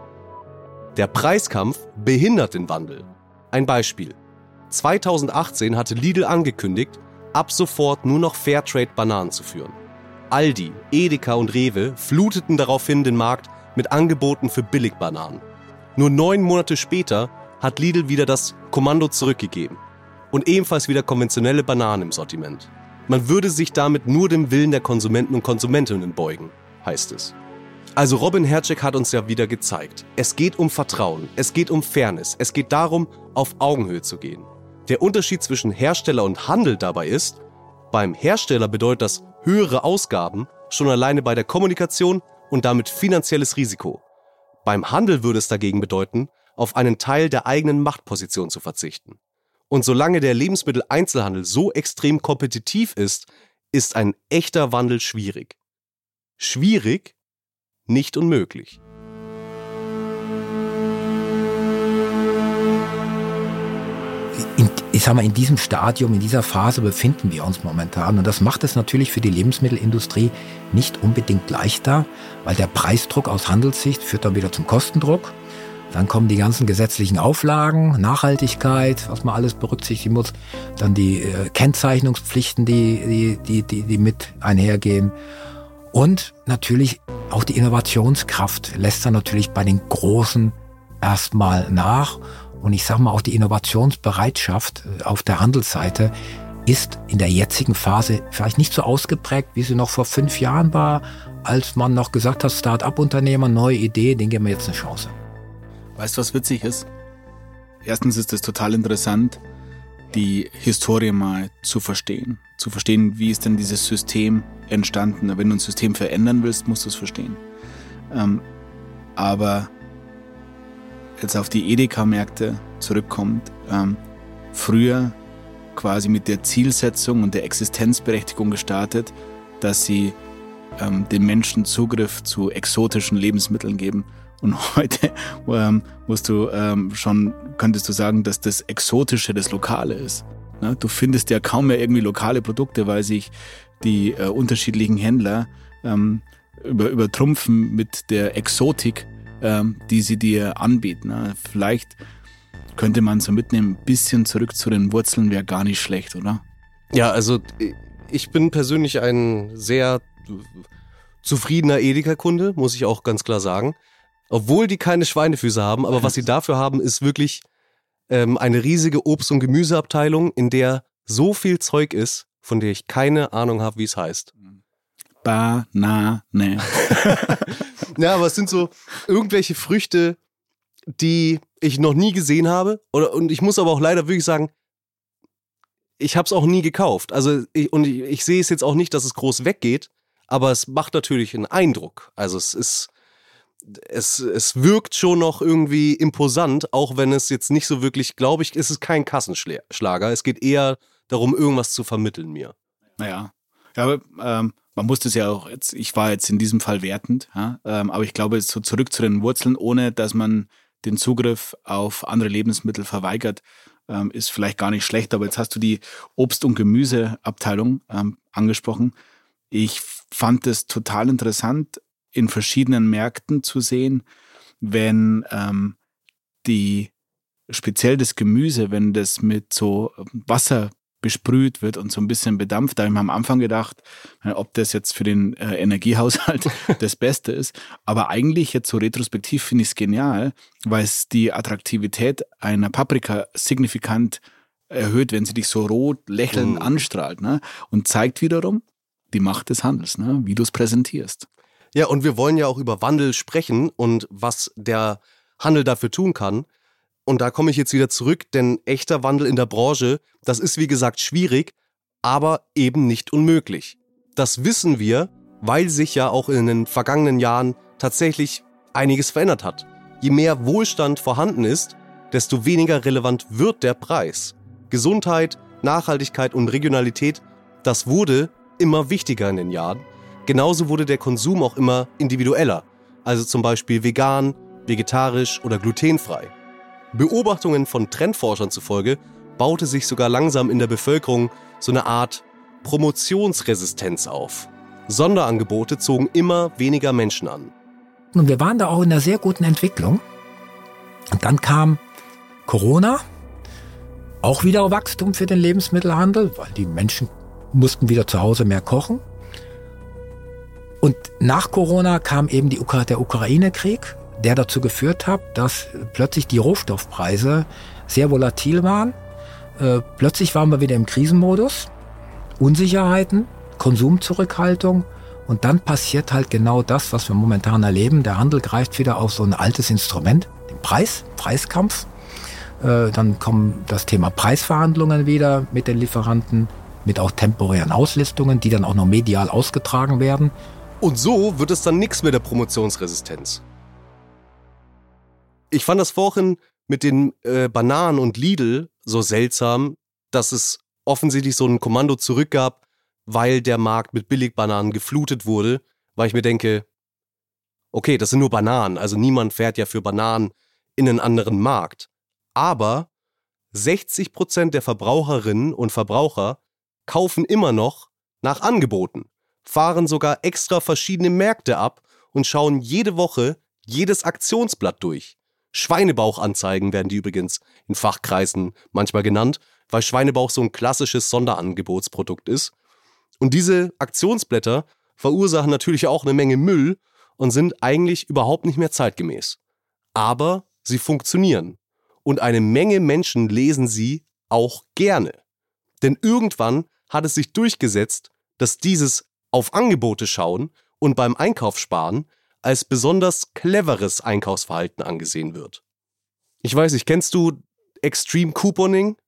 S1: Der Preiskampf behindert den Wandel. Ein Beispiel. zweitausendachtzehn hatte Lidl angekündigt, ab sofort nur noch Fairtrade-Bananen zu führen. Aldi, Edeka und Rewe fluteten daraufhin den Markt mit Angeboten für Billigbananen. Nur neun Monate später hat Lidl wieder das Kommando zurückgegeben und ebenfalls wieder konventionelle Bananen im Sortiment. Man würde sich damit nur dem Willen der Konsumenten und Konsumentinnen beugen, heißt es. Also Robin Herceg hat uns ja wieder gezeigt, es geht um Vertrauen, es geht um Fairness, es geht darum, auf Augenhöhe zu gehen. Der Unterschied zwischen Hersteller und Handel dabei ist, beim Hersteller bedeutet das höhere Ausgaben, schon alleine bei der Kommunikation und damit finanzielles Risiko. Beim Handel würde es dagegen bedeuten, auf einen Teil der eigenen Machtposition zu verzichten. Und solange der Lebensmitteleinzelhandel so extrem kompetitiv ist, ist ein echter Wandel schwierig. Schwierig, nicht unmöglich.
S5: In, ich sag mal, in diesem Stadium, in dieser Phase befinden wir uns momentan. Und das macht es natürlich für die Lebensmittelindustrie nicht unbedingt leichter, weil der Preisdruck aus Handelssicht führt dann wieder zum Kostendruck. Dann kommen die ganzen gesetzlichen Auflagen, Nachhaltigkeit, was man alles berücksichtigen muss. Dann die äh, Kennzeichnungspflichten, die, die, die, die, die mit einhergehen. Und natürlich auch die Innovationskraft lässt dann natürlich bei den Großen erstmal nach. Und ich sage mal, auch die Innovationsbereitschaft auf der Handelsseite ist in der jetzigen Phase vielleicht nicht so ausgeprägt, wie sie noch vor fünf Jahren war, als man noch gesagt hat, Start-up-Unternehmer, neue Idee, denen geben wir jetzt eine Chance.
S4: Weißt du, was witzig ist? Erstens ist es total interessant, die Historie mal zu verstehen. Zu verstehen, wie ist denn dieses System entstanden. Wenn du ein System verändern willst, musst du es verstehen. Ähm, aber jetzt auf die Edeka-Märkte zurückkommt, ähm, früher quasi mit der Zielsetzung und der Existenzberechtigung gestartet, dass sie ähm, den Menschen Zugriff zu exotischen Lebensmitteln geben. Und heute ähm, musst du ähm, schon, könntest du sagen, dass das Exotische das Lokale ist. Ne? Du findest ja kaum mehr irgendwie lokale Produkte, weil sich die äh, unterschiedlichen Händler ähm, über, übertrumpfen mit der Exotik, ähm, die sie dir anbieten. Ne? Vielleicht könnte man so mitnehmen, ein bisschen zurück zu den Wurzeln wäre gar nicht schlecht, oder?
S1: Ja, also ich bin persönlich ein sehr zufriedener Edeka-Kunde, muss ich auch ganz klar sagen. Obwohl die keine Schweinefüße haben, aber was sie dafür haben, ist wirklich ähm, eine riesige Obst- und Gemüseabteilung, in der so viel Zeug ist, von der ich keine Ahnung habe, wie es heißt.
S4: Banane.
S1: Ja, aber es sind so irgendwelche Früchte, die ich noch nie gesehen habe. Oder, und ich muss aber auch leider wirklich sagen, ich habe es auch nie gekauft. Also ich, und ich, ich sehe es jetzt auch nicht, dass es groß weggeht, aber es macht natürlich einen Eindruck. Also es ist Es, es wirkt schon noch irgendwie imposant, auch wenn es jetzt nicht so wirklich, glaube ich, ist es kein Kassenschlager. Es geht eher darum, irgendwas zu vermitteln mir.
S4: Naja, ja, aber ähm, man muss das ja auch, jetzt, ich war jetzt in diesem Fall wertend, ja, ähm, aber ich glaube, so zurück zu den Wurzeln, ohne dass man den Zugriff auf andere Lebensmittel verweigert. ähm, ist vielleicht gar nicht schlecht, aber jetzt hast du die Obst- und Gemüseabteilung ähm, angesprochen. Ich fand es total interessant, in verschiedenen Märkten zu sehen, wenn ähm, die speziell das Gemüse, wenn das mit so Wasser besprüht wird und so ein bisschen bedampft. Da habe ich mir am Anfang gedacht, ob das jetzt für den äh, Energiehaushalt das Beste ist. Aber eigentlich jetzt so retrospektiv finde ich es genial, weil es die Attraktivität einer Paprika signifikant erhöht, wenn sie dich so rot lächelnd mhm. anstrahlt, ne? Und zeigt wiederum die Macht des Handels, ne? Wie du es präsentierst.
S1: Ja, und wir wollen ja auch über Wandel sprechen und was der Handel dafür tun kann. Und da komme ich jetzt wieder zurück, denn echter Wandel in der Branche, das ist wie gesagt schwierig, aber eben nicht unmöglich. Das wissen wir, weil sich ja auch in den vergangenen Jahren tatsächlich einiges verändert hat. Je mehr Wohlstand vorhanden ist, desto weniger relevant wird der Preis. Gesundheit, Nachhaltigkeit und Regionalität, das wurde immer wichtiger in den Jahren. Genauso wurde der Konsum auch immer individueller, also zum Beispiel vegan, vegetarisch oder glutenfrei. Beobachtungen von Trendforschern zufolge baute sich sogar langsam in der Bevölkerung so eine Art Promotionsresistenz auf. Sonderangebote zogen immer weniger Menschen an.
S5: Und wir waren da auch in einer sehr guten Entwicklung. Und dann kam Corona, auch wieder Wachstum für den Lebensmittelhandel, weil die Menschen mussten wieder zu Hause mehr kochen. Und nach Corona kam eben die Ukra- der Ukraine-Krieg, der dazu geführt hat, dass plötzlich die Rohstoffpreise sehr volatil waren. Äh, plötzlich waren wir wieder im Krisenmodus, Unsicherheiten, Konsumzurückhaltung und dann passiert halt genau das, was wir momentan erleben. Der Handel greift wieder auf so ein altes Instrument, den Preis, Preiskampf. Äh, dann kommen das Thema Preisverhandlungen wieder mit den Lieferanten, mit auch temporären Auslistungen, die dann auch noch medial ausgetragen werden.
S1: Und so wird es dann nichts mit der Promotionsresistenz. Ich fand das vorhin mit den äh, Bananen und Lidl so seltsam, dass es offensichtlich so ein Kommando zurückgab, weil der Markt mit Billigbananen geflutet wurde, weil ich mir denke, okay, das sind nur Bananen, also niemand fährt ja für Bananen in einen anderen Markt. Aber sechzig Prozent der Verbraucherinnen und Verbraucher kaufen immer noch nach Angeboten, fahren sogar extra verschiedene Märkte ab und schauen jede Woche jedes Aktionsblatt durch. Schweinebauchanzeigen werden die übrigens in Fachkreisen manchmal genannt, weil Schweinebauch so ein klassisches Sonderangebotsprodukt ist. Und diese Aktionsblätter verursachen natürlich auch eine Menge Müll und sind eigentlich überhaupt nicht mehr zeitgemäß. Aber sie funktionieren. Und eine Menge Menschen lesen sie auch gerne. Denn irgendwann hat es sich durchgesetzt, dass dieses auf Angebote schauen und beim Einkauf sparen als besonders cleveres Einkaufsverhalten angesehen wird. Ich weiß nicht, kennst du Extreme Couponing?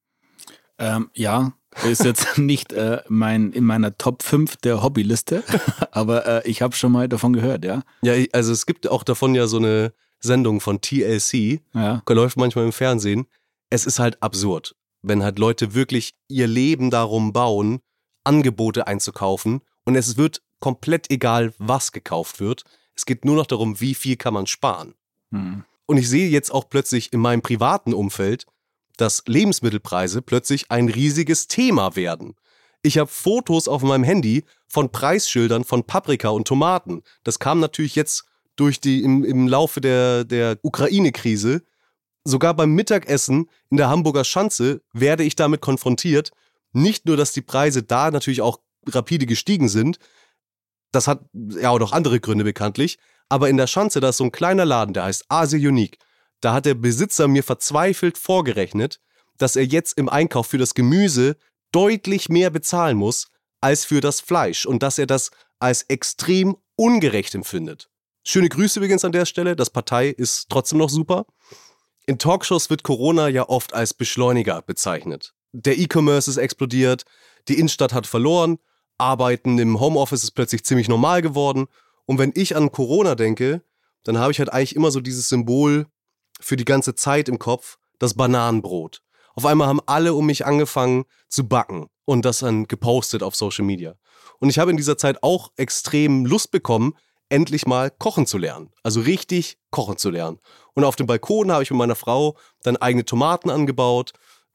S4: Ähm, ja, ist jetzt nicht äh, mein, in meiner Top fünf der Hobbyliste, aber äh, ich habe schon mal davon gehört, ja.
S1: Ja, also es gibt auch davon ja so eine Sendung von T L C,
S4: ja.
S1: Läuft manchmal im Fernsehen. Es ist halt absurd, wenn halt Leute wirklich ihr Leben darum bauen, Angebote einzukaufen und es wird komplett egal, was gekauft wird. Es geht nur noch darum, wie viel kann man sparen.
S4: Hm.
S1: Und ich sehe jetzt auch plötzlich in meinem privaten Umfeld, dass Lebensmittelpreise plötzlich ein riesiges Thema werden. Ich habe Fotos auf meinem Handy von Preisschildern von Paprika und Tomaten. Das kam natürlich jetzt durch die im, im Laufe der, der Ukraine-Krise. Sogar beim Mittagessen in der Hamburger Schanze werde ich damit konfrontiert. Nicht nur, dass die Preise da natürlich auch rapide gestiegen sind, das hat ja auch noch andere Gründe bekanntlich. Aber in der Schanze, da ist so ein kleiner Laden, der heißt Asia Unique. Da hat der Besitzer mir verzweifelt vorgerechnet, dass er jetzt im Einkauf für das Gemüse deutlich mehr bezahlen muss als für das Fleisch und dass er das als extrem ungerecht empfindet. Schöne Grüße übrigens an der Stelle, das Partei ist trotzdem noch super. In Talkshows wird Corona ja oft als Beschleuniger bezeichnet. Der E-Commerce ist explodiert, die Innenstadt hat verloren, Arbeiten im Homeoffice ist plötzlich ziemlich normal geworden. Und wenn ich an Corona denke, dann habe ich halt eigentlich immer so dieses Symbol für die ganze Zeit im Kopf, das Bananenbrot. Auf einmal haben alle um mich angefangen zu backen und das dann gepostet auf Social Media. Und ich habe in dieser Zeit auch extrem Lust bekommen, endlich mal kochen zu lernen. Also richtig kochen zu lernen. Und auf dem Balkon habe ich mit meiner Frau dann eigene Tomaten angebaut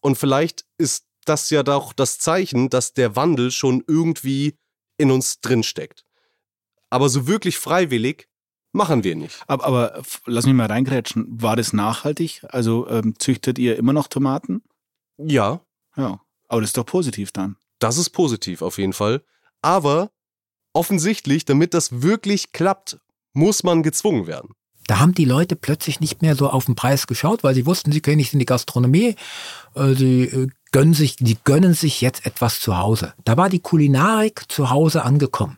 S1: Und vielleicht ist das ja doch das Zeichen, dass der Wandel schon irgendwie in uns drinsteckt. Aber so wirklich freiwillig machen wir nicht.
S4: Aber, aber lass mich mal reingrätschen. War das nachhaltig? Also ähm, züchtet ihr immer noch Tomaten?
S1: Ja.
S4: Ja, aber das ist doch positiv dann.
S1: Das ist positiv auf jeden Fall. Aber offensichtlich, damit das wirklich klappt, muss man gezwungen werden.
S5: Da haben die Leute plötzlich nicht mehr so auf den Preis geschaut, weil sie wussten, sie können nicht in die Gastronomie. Äh, sie äh, gönnen sich, die gönnen sich jetzt etwas zu Hause. Da war die Kulinarik zu Hause angekommen.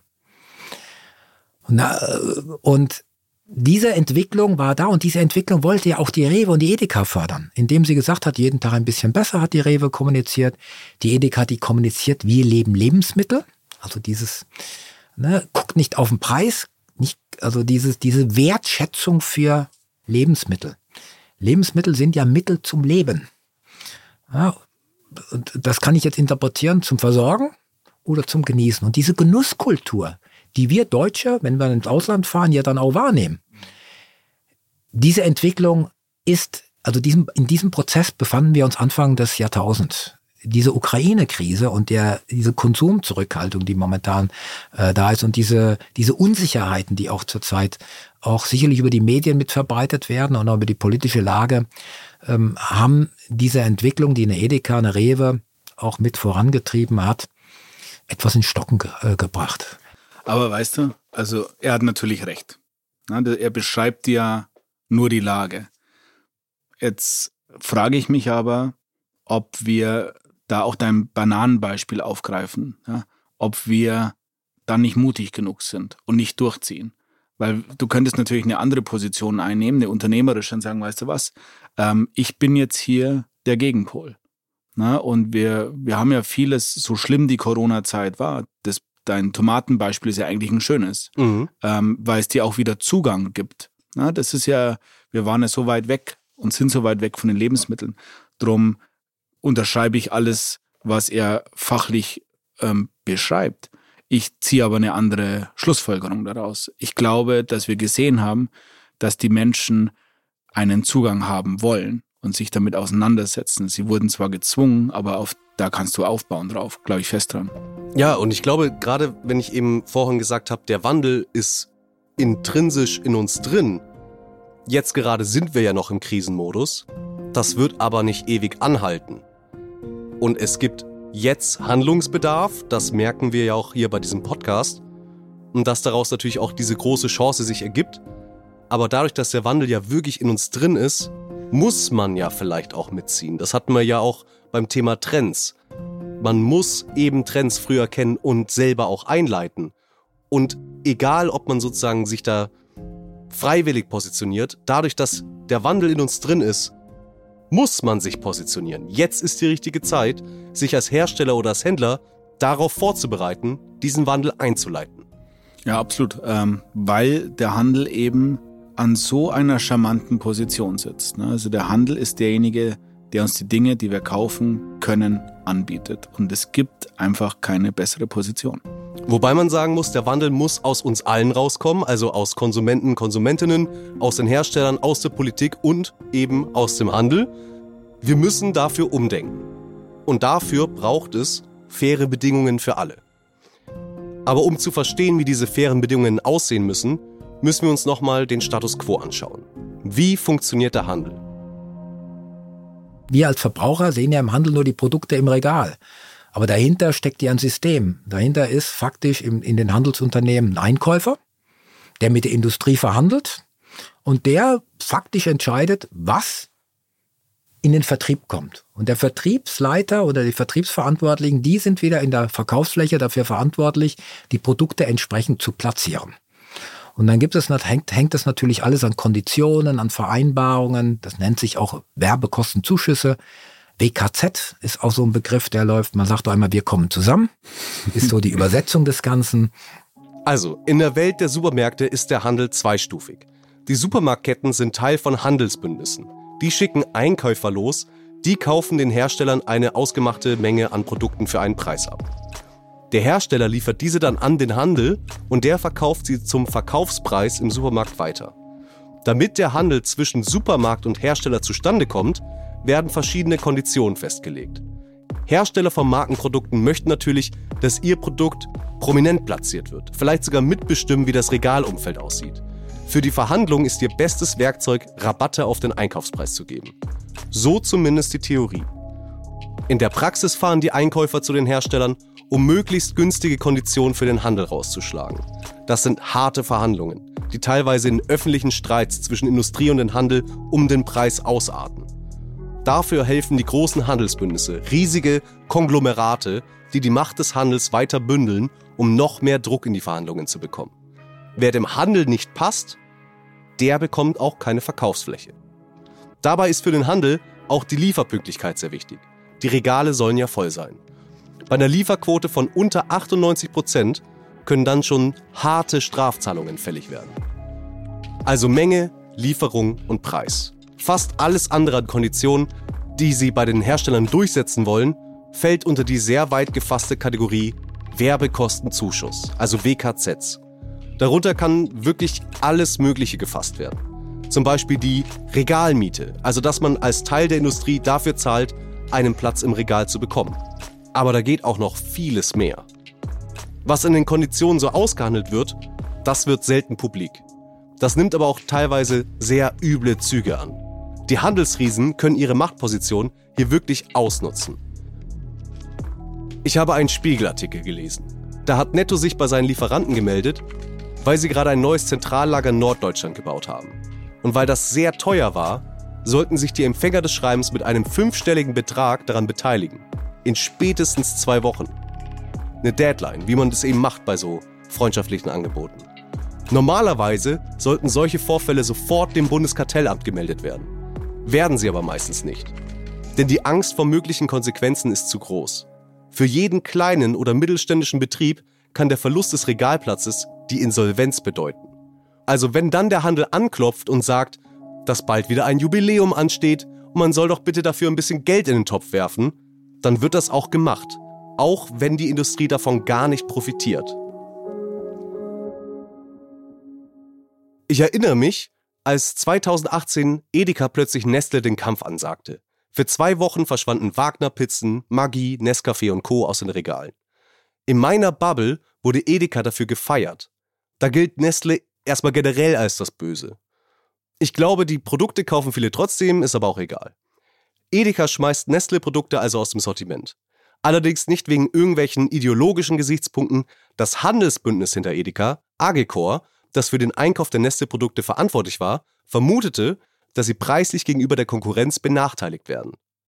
S5: Und, äh, und diese Entwicklung war da und diese Entwicklung wollte ja auch die Rewe und die Edeka fördern, indem sie gesagt hat, jeden Tag ein bisschen besser, hat die Rewe kommuniziert. Die Edeka hat die kommuniziert, wir leben Lebensmittel. Also dieses, ne, guckt nicht auf den Preis, nicht, also dieses, diese Wertschätzung für Lebensmittel. Lebensmittel sind ja Mittel zum Leben. Ja, und das kann ich jetzt interpretieren zum Versorgen oder zum Genießen. Und diese Genusskultur, die wir Deutsche, wenn wir ins Ausland fahren, ja dann auch wahrnehmen. Diese Entwicklung ist, also diesem, in diesem Prozess befanden wir uns Anfang des Jahrtausends. Diese Ukraine-Krise und der, diese Konsumzurückhaltung, die momentan äh, da ist und diese, diese Unsicherheiten, die auch zurzeit auch sicherlich über die Medien mit verbreitet werden und auch über die politische Lage, ähm, haben diese Entwicklung, die eine Edeka, eine Rewe auch mit vorangetrieben hat, etwas in Stocken ge- äh, gebracht.
S4: Aber weißt du, also er hat natürlich recht. Er beschreibt ja nur die Lage. Jetzt frage ich mich aber, ob wir da auch dein Bananenbeispiel aufgreifen, ja? Ob wir dann nicht mutig genug sind und nicht durchziehen. Weil du könntest natürlich eine andere Position einnehmen, eine unternehmerische, und sagen, weißt du was, ähm, ich bin jetzt hier der Gegenpol. Na? Und wir, wir haben ja vieles, so schlimm die Corona-Zeit war, das dein Tomatenbeispiel ist ja eigentlich ein schönes, mhm. ähm, weil es dir auch wieder Zugang gibt. Na, das ist ja, wir waren ja so weit weg und sind so weit weg von den Lebensmitteln. Drum unterschreibe ich alles, was er fachlich ähm, beschreibt. Ich ziehe aber eine andere Schlussfolgerung daraus. Ich glaube, dass wir gesehen haben, dass die Menschen einen Zugang haben wollen und sich damit auseinandersetzen. Sie wurden zwar gezwungen, aber auf da kannst du aufbauen drauf, glaube ich fest dran.
S1: Ja, und ich glaube, gerade wenn ich eben vorhin gesagt habe, der Wandel ist intrinsisch in uns drin. Jetzt gerade sind wir ja noch im Krisenmodus. Das wird aber nicht ewig anhalten. Und es gibt jetzt Handlungsbedarf, das merken wir ja auch hier bei diesem Podcast. Und dass daraus natürlich auch diese große Chance sich ergibt. Aber dadurch, dass der Wandel ja wirklich in uns drin ist, muss man ja vielleicht auch mitziehen. Das hatten wir ja auch beim Thema Trends. Man muss eben Trends früher kennen und selber auch einleiten. Und egal, ob man sozusagen sich da freiwillig positioniert, dadurch, dass der Wandel in uns drin ist, muss man sich positionieren. Jetzt ist die richtige Zeit, sich als Hersteller oder als Händler darauf vorzubereiten, diesen Wandel einzuleiten.
S4: Ja, absolut. Ähm, weil der Handel eben an so einer charmanten Position sitzt. Ne? Also der Handel ist derjenige, der uns die Dinge, die wir kaufen können, anbietet. Und es gibt einfach keine bessere Position.
S1: Wobei man sagen muss, der Wandel muss aus uns allen rauskommen, also aus Konsumenten, Konsumentinnen, aus den Herstellern, aus der Politik und eben aus dem Handel. Wir müssen dafür umdenken. Und dafür braucht es faire Bedingungen für alle. Aber um zu verstehen, wie diese fairen Bedingungen aussehen müssen, müssen wir uns nochmal den Status quo anschauen. Wie funktioniert der Handel?
S5: Wir als Verbraucher sehen ja im Handel nur die Produkte im Regal. Aber dahinter steckt ja ein System. Dahinter ist faktisch in, in den Handelsunternehmen ein Einkäufer, der mit der Industrie verhandelt und der faktisch entscheidet, was in den Vertrieb kommt. Und der Vertriebsleiter oder die Vertriebsverantwortlichen, die sind wieder in der Verkaufsfläche dafür verantwortlich, die Produkte entsprechend zu platzieren. Und dann gibt es, hängt, hängt das natürlich alles an Konditionen, an Vereinbarungen. Das nennt sich auch Werbekostenzuschüsse. W K Z ist auch so ein Begriff, der läuft. Man sagt doch einmal, wir kommen zusammen. Ist so die Übersetzung des Ganzen.
S1: Also, in der Welt der Supermärkte ist der Handel zweistufig. Die Supermarktketten sind Teil von Handelsbündnissen. Die schicken Einkäufer los, die kaufen den Herstellern eine ausgemachte Menge an Produkten für einen Preis ab. Der Hersteller liefert diese dann an den Handel und der verkauft sie zum Verkaufspreis im Supermarkt weiter. Damit der Handel zwischen Supermarkt und Hersteller zustande kommt, werden verschiedene Konditionen festgelegt. Hersteller von Markenprodukten möchten natürlich, dass ihr Produkt prominent platziert wird, vielleicht sogar mitbestimmen, wie das Regalumfeld aussieht. Für die Verhandlung ist ihr bestes Werkzeug, Rabatte auf den Einkaufspreis zu geben. So zumindest die Theorie. In der Praxis fahren die Einkäufer zu den Herstellern, um möglichst günstige Konditionen für den Handel rauszuschlagen. Das sind harte Verhandlungen, die teilweise in öffentlichen Streits zwischen Industrie und den Handel um den Preis ausarten. Dafür helfen die großen Handelsbündnisse, riesige Konglomerate, die die Macht des Handels weiter bündeln, um noch mehr Druck in die Verhandlungen zu bekommen. Wer dem Handel nicht passt, der bekommt auch keine Verkaufsfläche. Dabei ist für den Handel auch die Lieferpünktlichkeit sehr wichtig. Die Regale sollen ja voll sein. Bei einer Lieferquote von unter achtundneunzig Prozent können dann schon harte Strafzahlungen fällig werden. Also Menge, Lieferung und Preis. Fast alles andere an Konditionen, die sie bei den Herstellern durchsetzen wollen, fällt unter die sehr weit gefasste Kategorie Werbekostenzuschuss, also W K Zs. Darunter kann wirklich alles Mögliche gefasst werden. Zum Beispiel die Regalmiete, also dass man als Teil der Industrie dafür zahlt, einen Platz im Regal zu bekommen. Aber da geht auch noch vieles mehr. Was in den Konditionen so ausgehandelt wird, das wird selten publik. Das nimmt aber auch teilweise sehr üble Züge an. Die Handelsriesen können ihre Machtposition hier wirklich ausnutzen. Ich habe einen Spiegelartikel gelesen. Da hat Netto sich bei seinen Lieferanten gemeldet, weil sie gerade ein neues Zentrallager in Norddeutschland gebaut haben. Und weil das sehr teuer war, sollten sich die Empfänger des Schreibens mit einem fünfstelligen Betrag daran beteiligen. In spätestens zwei Wochen. Eine Deadline, wie man das eben macht bei so freundschaftlichen Angeboten. Normalerweise sollten solche Vorfälle sofort dem Bundeskartellamt gemeldet werden. Werden sie aber meistens nicht. Denn die Angst vor möglichen Konsequenzen ist zu groß. Für jeden kleinen oder mittelständischen Betrieb kann der Verlust des Regalplatzes die Insolvenz bedeuten. Also wenn dann der Handel anklopft und sagt, dass bald wieder ein Jubiläum ansteht und man soll doch bitte dafür ein bisschen Geld in den Topf werfen, dann wird das auch gemacht, auch wenn die Industrie davon gar nicht profitiert. Ich erinnere mich, als zweitausendachtzehn Edeka plötzlich Nestle den Kampf ansagte. Für zwei Wochen verschwanden Wagner-Pizzen, Maggi, Nescafé und Co. aus den Regalen. In meiner Bubble wurde Edeka dafür gefeiert. Da gilt Nestle erstmal generell als das Böse. Ich glaube, die Produkte kaufen viele trotzdem, ist aber auch egal. Edeka schmeißt Nestle-Produkte also aus dem Sortiment. Allerdings nicht wegen irgendwelchen ideologischen Gesichtspunkten. Das Handelsbündnis hinter Edeka, Agecor, das für den Einkauf der Nestle-Produkte verantwortlich war, vermutete, dass sie preislich gegenüber der Konkurrenz benachteiligt werden.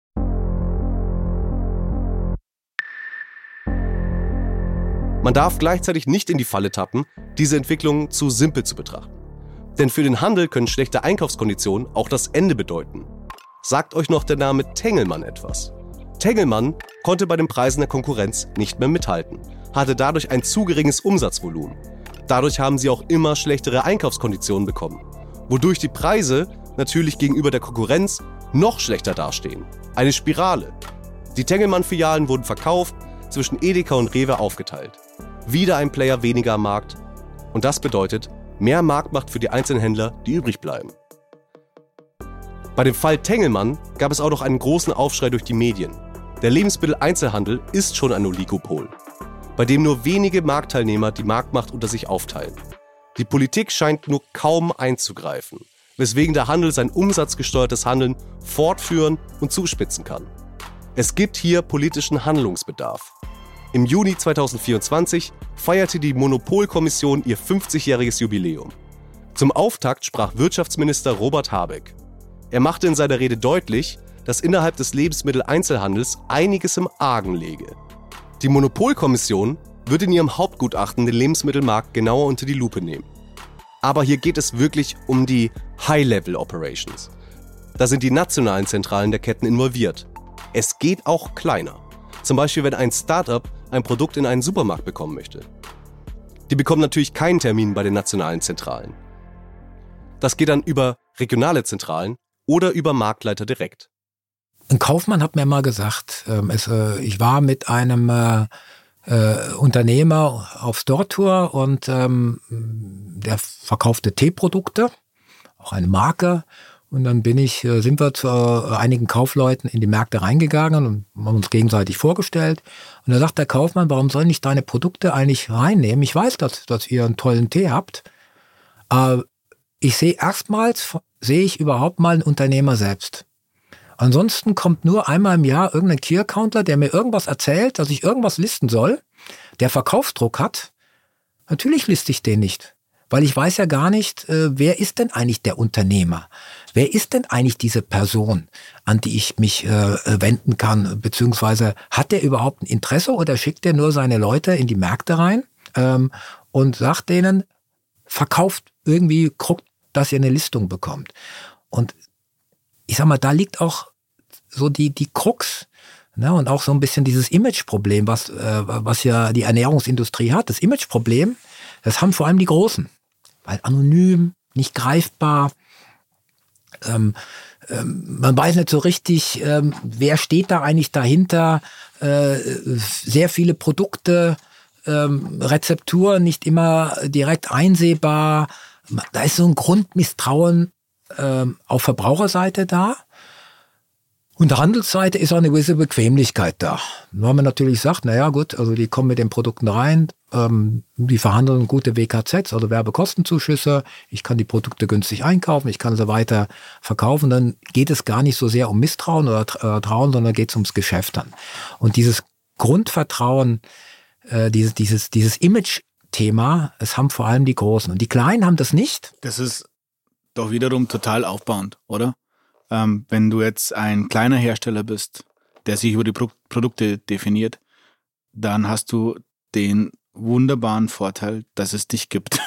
S1: Man darf gleichzeitig nicht in die Falle tappen, diese Entwicklung zu simpel zu betrachten. Denn für den Handel können schlechte Einkaufskonditionen auch das Ende bedeuten. Sagt euch noch der Name Tengelmann etwas? Tengelmann konnte bei den Preisen der Konkurrenz nicht mehr mithalten, hatte dadurch ein zu geringes Umsatzvolumen. Dadurch haben sie auch immer schlechtere Einkaufskonditionen bekommen, wodurch die Preise natürlich gegenüber der Konkurrenz noch schlechter dastehen. Eine Spirale. Die Tengelmann-Filialen wurden verkauft, zwischen Edeka und Rewe aufgeteilt. Wieder ein Player weniger am Markt. Und das bedeutet mehr Marktmacht für die einzelnen Händler, die übrig bleiben. Bei dem Fall Tengelmann gab es auch noch einen großen Aufschrei durch die Medien. Der Lebensmitteleinzelhandel ist schon ein Oligopol, bei dem nur wenige Marktteilnehmer die Marktmacht unter sich aufteilen. Die Politik scheint nur kaum einzugreifen, weswegen der Handel sein umsatzgesteuertes Handeln fortführen und zuspitzen kann. Es gibt hier politischen Handlungsbedarf. Im Juni zweitausendvierundzwanzig feierte die Monopolkommission ihr fünfzigjähriges Jubiläum. Zum Auftakt sprach Wirtschaftsminister Robert Habeck. Er machte in seiner Rede deutlich, dass innerhalb des Lebensmitteleinzelhandels einiges im Argen läge. Die Monopolkommission wird in ihrem Hauptgutachten den Lebensmittelmarkt genauer unter die Lupe nehmen. Aber hier geht es wirklich um die High-Level-Operations. Da sind die nationalen Zentralen der Ketten involviert. Es geht auch kleiner. Zum Beispiel, wenn ein Start-up ein Produkt in einen Supermarkt bekommen möchte. Die bekommen natürlich keinen Termin bei den nationalen Zentralen. Das geht dann über regionale Zentralen oder über Marktleiter direkt.
S5: Ein Kaufmann hat mir mal gesagt, ähm, es, äh, ich war mit einem äh, äh, Unternehmer auf Store-Tour und ähm, der verkaufte Teeprodukte, auch eine Marke. Und dann bin ich, sind wir zu einigen Kaufleuten in die Märkte reingegangen und haben uns gegenseitig vorgestellt. Und da sagt der Kaufmann, warum soll ich deine Produkte eigentlich reinnehmen? Ich weiß, dass, dass ihr einen tollen Tee habt. Aber ich sehe erstmals, sehe ich überhaupt mal einen Unternehmer selbst. Ansonsten kommt nur einmal im Jahr irgendein Key-Accounter, der mir irgendwas erzählt, dass ich irgendwas listen soll, der Verkaufsdruck hat. Natürlich liste ich den nicht. Weil ich weiß ja gar nicht, äh, wer ist denn eigentlich der Unternehmer? Wer ist denn eigentlich diese Person, an die ich mich äh, wenden kann? Beziehungsweise hat der überhaupt ein Interesse oder schickt der nur seine Leute in die Märkte rein ähm, und sagt denen, verkauft irgendwie, guckt, dass ihr eine Listung bekommt. Und ich sag mal, da liegt auch so die, die Krux, ne? Und auch so ein bisschen dieses Imageproblem, was, äh, was ja die Ernährungsindustrie hat. Das Imageproblem, das haben vor allem die Großen. Weil anonym, nicht greifbar, ähm, ähm, man weiß nicht so richtig, ähm, wer steht da eigentlich dahinter, äh, sehr viele Produkte, ähm, Rezeptur nicht immer direkt einsehbar, da ist so ein Grundmisstrauen ähm, auf Verbraucherseite da. Und der Handelsseite ist auch eine gewisse Bequemlichkeit da. Wenn man natürlich sagt, naja gut, also die kommen mit den Produkten rein, ähm, die verhandeln gute W K Zs, also Werbekostenzuschüsse, ich kann die Produkte günstig einkaufen, ich kann sie weiter verkaufen, dann geht es gar nicht so sehr um Misstrauen oder äh, Trauen, sondern geht es ums Geschäft dann. Und dieses Grundvertrauen, äh, dieses, dieses, dieses Image-Thema, es haben vor allem die Großen. Und die Kleinen haben das nicht.
S4: Das ist doch wiederum total aufbauend, oder? Ähm, wenn du jetzt ein kleiner Hersteller bist, der sich über die Pro- Produkte definiert, dann hast du den wunderbaren Vorteil, dass es dich gibt.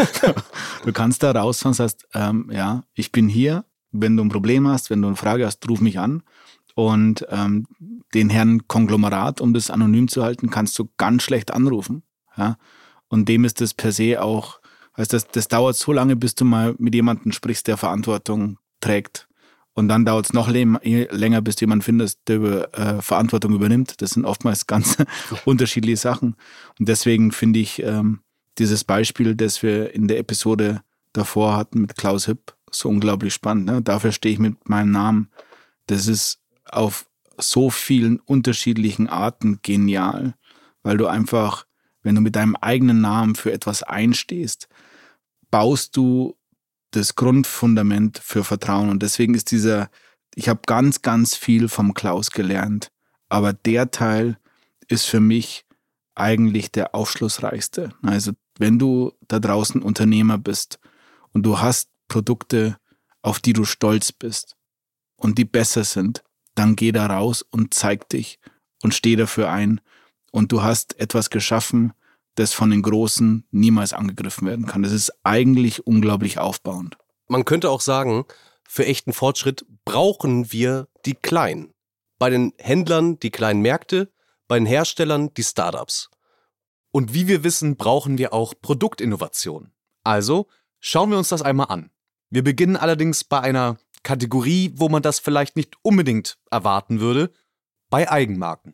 S4: Du kannst da rausfahren und sagst, ähm, ja, ich bin hier, wenn du ein Problem hast, wenn du eine Frage hast, ruf mich an. Und ähm, den Herrn Konglomerat, um das anonym zu halten, kannst du ganz schlecht anrufen. Ja? Und dem ist das per se auch, also das, das dauert so lange, bis du mal mit jemandem sprichst, der Verantwortung trägt. Und dann dauert es noch länger, bis du jemanden findest, der über, äh, Verantwortung übernimmt. Das sind oftmals ganz unterschiedliche Sachen. Und deswegen finde ich ähm, dieses Beispiel, das wir in der Episode davor hatten mit Klaus Hipp, so unglaublich spannend. Ne? Dafür stehe ich mit meinem Namen. Das ist auf so vielen unterschiedlichen Arten genial, weil du einfach, wenn du mit deinem eigenen Namen für etwas einstehst, baust du das Grundfundament für Vertrauen. Und deswegen ist dieser, ich habe ganz, ganz viel vom Klaus gelernt, aber der Teil ist für mich eigentlich der aufschlussreichste. Also wenn du da draußen Unternehmer bist und du hast Produkte, auf die du stolz bist und die besser sind, dann geh da raus und zeig dich und steh dafür ein. Und du hast etwas geschaffen, das von den Großen niemals angegriffen werden kann. Das ist eigentlich unglaublich aufbauend.
S1: Man könnte auch sagen, für echten Fortschritt brauchen wir die Kleinen. Bei den Händlern die kleinen Märkte, bei den Herstellern die Startups.
S6: Und wie wir wissen, brauchen wir auch Produktinnovation. Also schauen wir uns das einmal an. Wir beginnen allerdings bei einer Kategorie, wo man das vielleicht nicht unbedingt erwarten würde, bei Eigenmarken.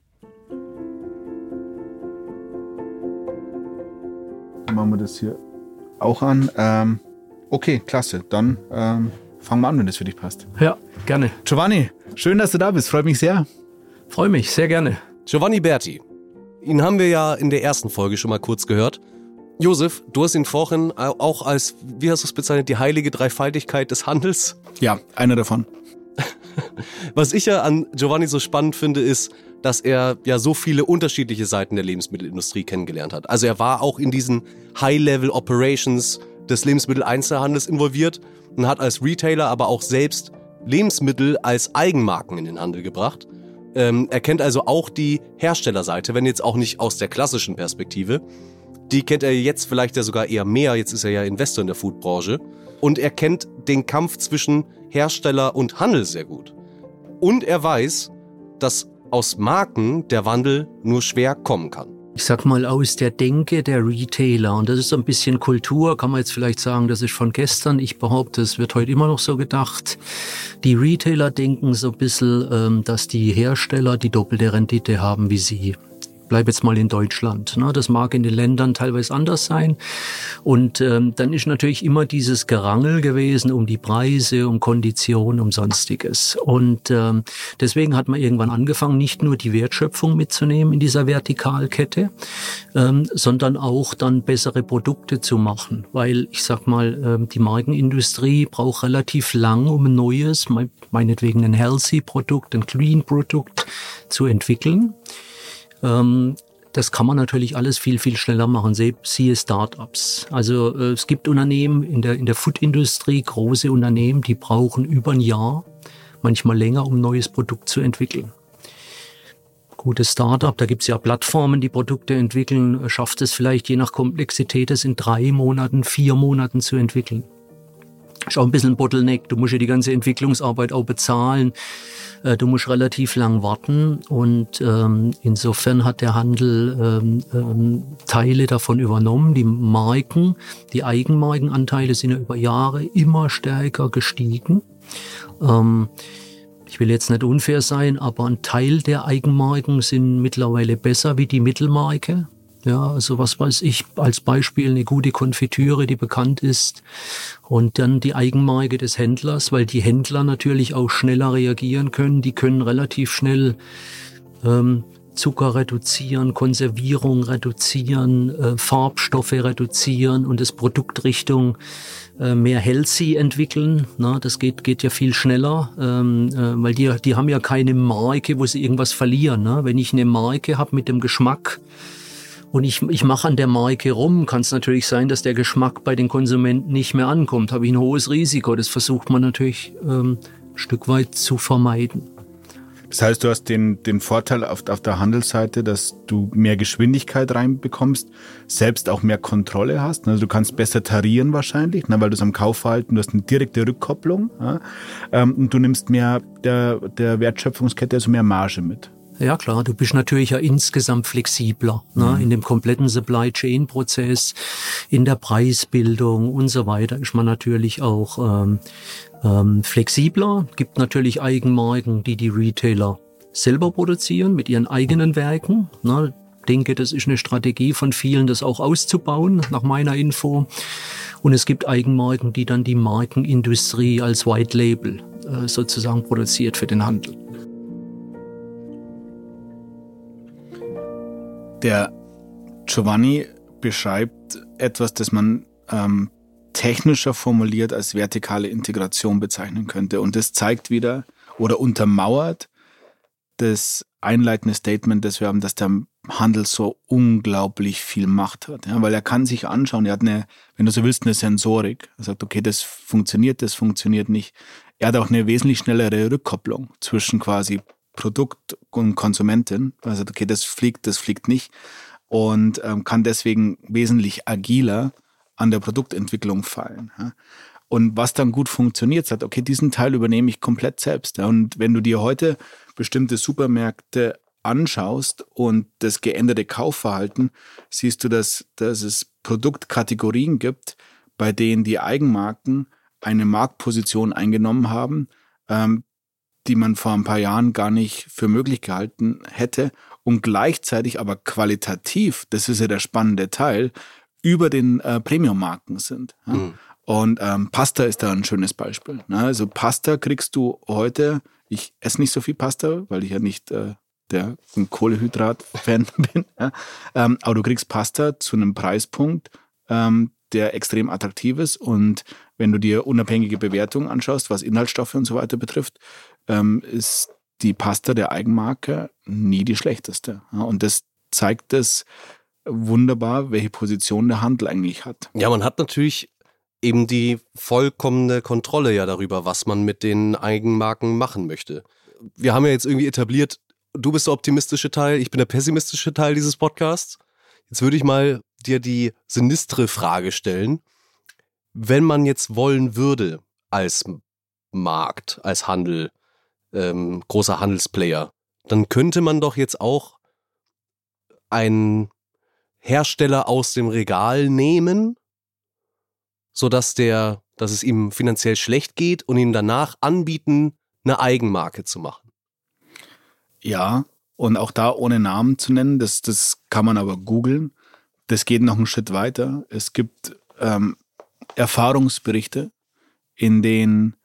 S4: Machen wir das hier auch an. Ähm, okay, klasse. Dann ähm, fangen wir an, wenn das für dich passt.
S7: Ja, gerne.
S4: Giovanni, schön, dass du da bist. Freut mich sehr.
S7: Freue mich, sehr gerne.
S1: Giovanni Berti. Ihn haben wir ja in der ersten Folge schon mal kurz gehört. Josef, du hast ihn vorhin auch als, wie hast du es bezeichnet, die heilige Dreifaltigkeit des Handels?
S4: Ja, einer davon.
S1: Was ich ja an Giovanni so spannend finde, ist, dass er ja so viele unterschiedliche Seiten der Lebensmittelindustrie kennengelernt hat. Also er war auch in diesen High-Level-Operations des Lebensmitteleinzelhandels involviert und hat als Retailer aber auch selbst Lebensmittel als Eigenmarken in den Handel gebracht. Ähm, er kennt also auch die Herstellerseite, wenn jetzt auch nicht aus der klassischen Perspektive. Die kennt er jetzt vielleicht ja sogar eher mehr, jetzt ist er ja Investor in der Foodbranche. Und er kennt den Kampf zwischen Hersteller und Handel sehr gut. Und er weiß, dass aus Marken der Wandel nur schwer kommen kann.
S7: Ich sag mal aus der Denke der Retailer. Und das ist so ein bisschen Kultur, kann man jetzt vielleicht sagen, das ist von gestern. Ich behaupte, es wird heute immer noch so gedacht. Die Retailer denken so ein bisschen, dass die Hersteller die doppelte Rendite haben wie sie. bleibe jetzt mal in Deutschland. Ne? Das mag in den Ländern teilweise anders sein. Und ähm, dann ist natürlich immer dieses Gerangel gewesen um die Preise, um Konditionen, um Sonstiges. Und ähm, deswegen hat man irgendwann angefangen, nicht nur die Wertschöpfung mitzunehmen in dieser Vertikalkette, ähm, sondern auch dann bessere Produkte zu machen. Weil ich sag mal, ähm, die Markenindustrie braucht relativ lang, um ein neues, meinetwegen ein Healthy-Produkt, ein Clean-Produkt zu entwickeln. Ähm, das kann man natürlich alles viel, viel schneller machen. Siehe Start-ups. Also äh, es gibt Unternehmen in der, in der Food-Industrie, große Unternehmen, die brauchen über ein Jahr, manchmal länger, um ein neues Produkt zu entwickeln. Gutes Start-up, da gibt es ja Plattformen, die Produkte entwickeln, schafft es vielleicht je nach Komplexität, es in drei Monaten, vier Monaten zu entwickeln. Ist auch ein bisschen ein Bottleneck. Du musst ja die ganze Entwicklungsarbeit auch bezahlen. Du musst relativ lang warten und ähm, insofern hat der Handel ähm, ähm, Teile davon übernommen. Die Marken, die Eigenmarkenanteile sind ja über Jahre immer stärker gestiegen. Ähm, ich will jetzt nicht unfair sein, aber ein Teil der Eigenmarken sind mittlerweile besser wie die Mittelmarke. Ja, also was weiß ich, als Beispiel eine gute Konfitüre, die bekannt ist, und dann die Eigenmarke des Händlers, weil die Händler natürlich auch schneller reagieren können. Die können relativ schnell ähm, Zucker reduzieren, Konservierung reduzieren, äh, Farbstoffe reduzieren und das Produkt Richtung äh, mehr healthy entwickeln. Na, das geht geht ja viel schneller, ähm, äh, weil die die haben ja keine Marke, wo sie irgendwas verlieren. Ne? Wenn ich eine Marke habe mit dem Geschmack, und ich, ich mache an der Marke rum, kann es natürlich sein, dass der Geschmack bei den Konsumenten nicht mehr ankommt. Habe ich ein hohes Risiko. Das versucht man natürlich ähm, ein Stück weit zu vermeiden.
S4: Das heißt, du hast den, den Vorteil auf, auf der Handelsseite, dass du mehr Geschwindigkeit reinbekommst, selbst auch mehr Kontrolle hast. Also du kannst besser tarieren wahrscheinlich, ne, weil du es am Kaufverhalten, du hast eine direkte Rückkopplung. Ja, ähm, und du nimmst mehr der, der Wertschöpfungskette, also mehr Marge mit.
S7: Ja klar, du bist natürlich ja insgesamt flexibler, ne? In dem kompletten Supply-Chain-Prozess, in der Preisbildung und so weiter ist man natürlich auch ähm, ähm, flexibler. Gibt natürlich Eigenmarken, die die Retailer selber produzieren mit ihren eigenen Werken. Ne? Ich denke, das ist eine Strategie von vielen, das auch auszubauen, nach meiner Info. Und es gibt Eigenmarken, die dann die Markenindustrie als White Label äh, sozusagen produziert für den Handel.
S4: Der Giovanni beschreibt etwas, das man ähm, technischer formuliert als vertikale Integration bezeichnen könnte. Und das zeigt wieder oder untermauert das einleitende Statement, das wir haben, dass der Handel so unglaublich viel Macht hat. Ja, weil er kann sich anschauen, er hat eine, wenn du so willst, eine Sensorik. Er sagt, okay, das funktioniert, das funktioniert nicht. Er hat auch eine wesentlich schnellere Rückkopplung zwischen quasi Produkt und Konsumentin. Also okay, das fliegt, das fliegt nicht. Und ähm, kann deswegen wesentlich agiler an der Produktentwicklung fallen. Ja. Und was dann gut funktioniert, sagt, okay, diesen Teil übernehme ich komplett selbst. Ja. Und wenn du dir heute bestimmte Supermärkte anschaust und das geänderte Kaufverhalten, siehst du, dass, dass es Produktkategorien gibt, bei denen die Eigenmarken eine Marktposition eingenommen haben, ähm, die man vor ein paar Jahren gar nicht für möglich gehalten hätte und gleichzeitig aber qualitativ, das ist ja der spannende Teil, über den äh, Premium-Marken sind. Ja? Mhm. Und ähm, Pasta ist da ein schönes Beispiel. Ne? Also Pasta kriegst du heute, ich esse nicht so viel Pasta, weil ich ja nicht äh, der Kohlehydrat-Fan bin, ja? ähm, aber du kriegst Pasta zu einem Preispunkt, ähm, der extrem attraktiv ist, und wenn du dir unabhängige Bewertungen anschaust, was Inhaltsstoffe und so weiter betrifft, ähm, ist die Pasta der Eigenmarke nie die schlechteste. Ja, und das zeigt es wunderbar, welche Position der Handel eigentlich hat.
S1: Ja, man hat natürlich eben die vollkommene Kontrolle ja darüber, was man mit den Eigenmarken machen möchte. Wir haben ja jetzt irgendwie etabliert, du bist der optimistische Teil, ich bin der pessimistische Teil dieses Podcasts. Jetzt würde ich mal dir die sinistre Frage stellen. Wenn man jetzt wollen würde, als Markt, als Handel, ähm, großer Handelsplayer, dann könnte man doch jetzt auch einen Hersteller aus dem Regal nehmen, sodass der, dass es ihm finanziell schlecht geht, und ihm danach anbieten, eine Eigenmarke zu machen.
S4: Ja, Und auch da ohne Namen zu nennen, das, das kann man aber googeln. Das geht noch einen Schritt weiter. Es gibt ähm, Erfahrungsberichte, in denen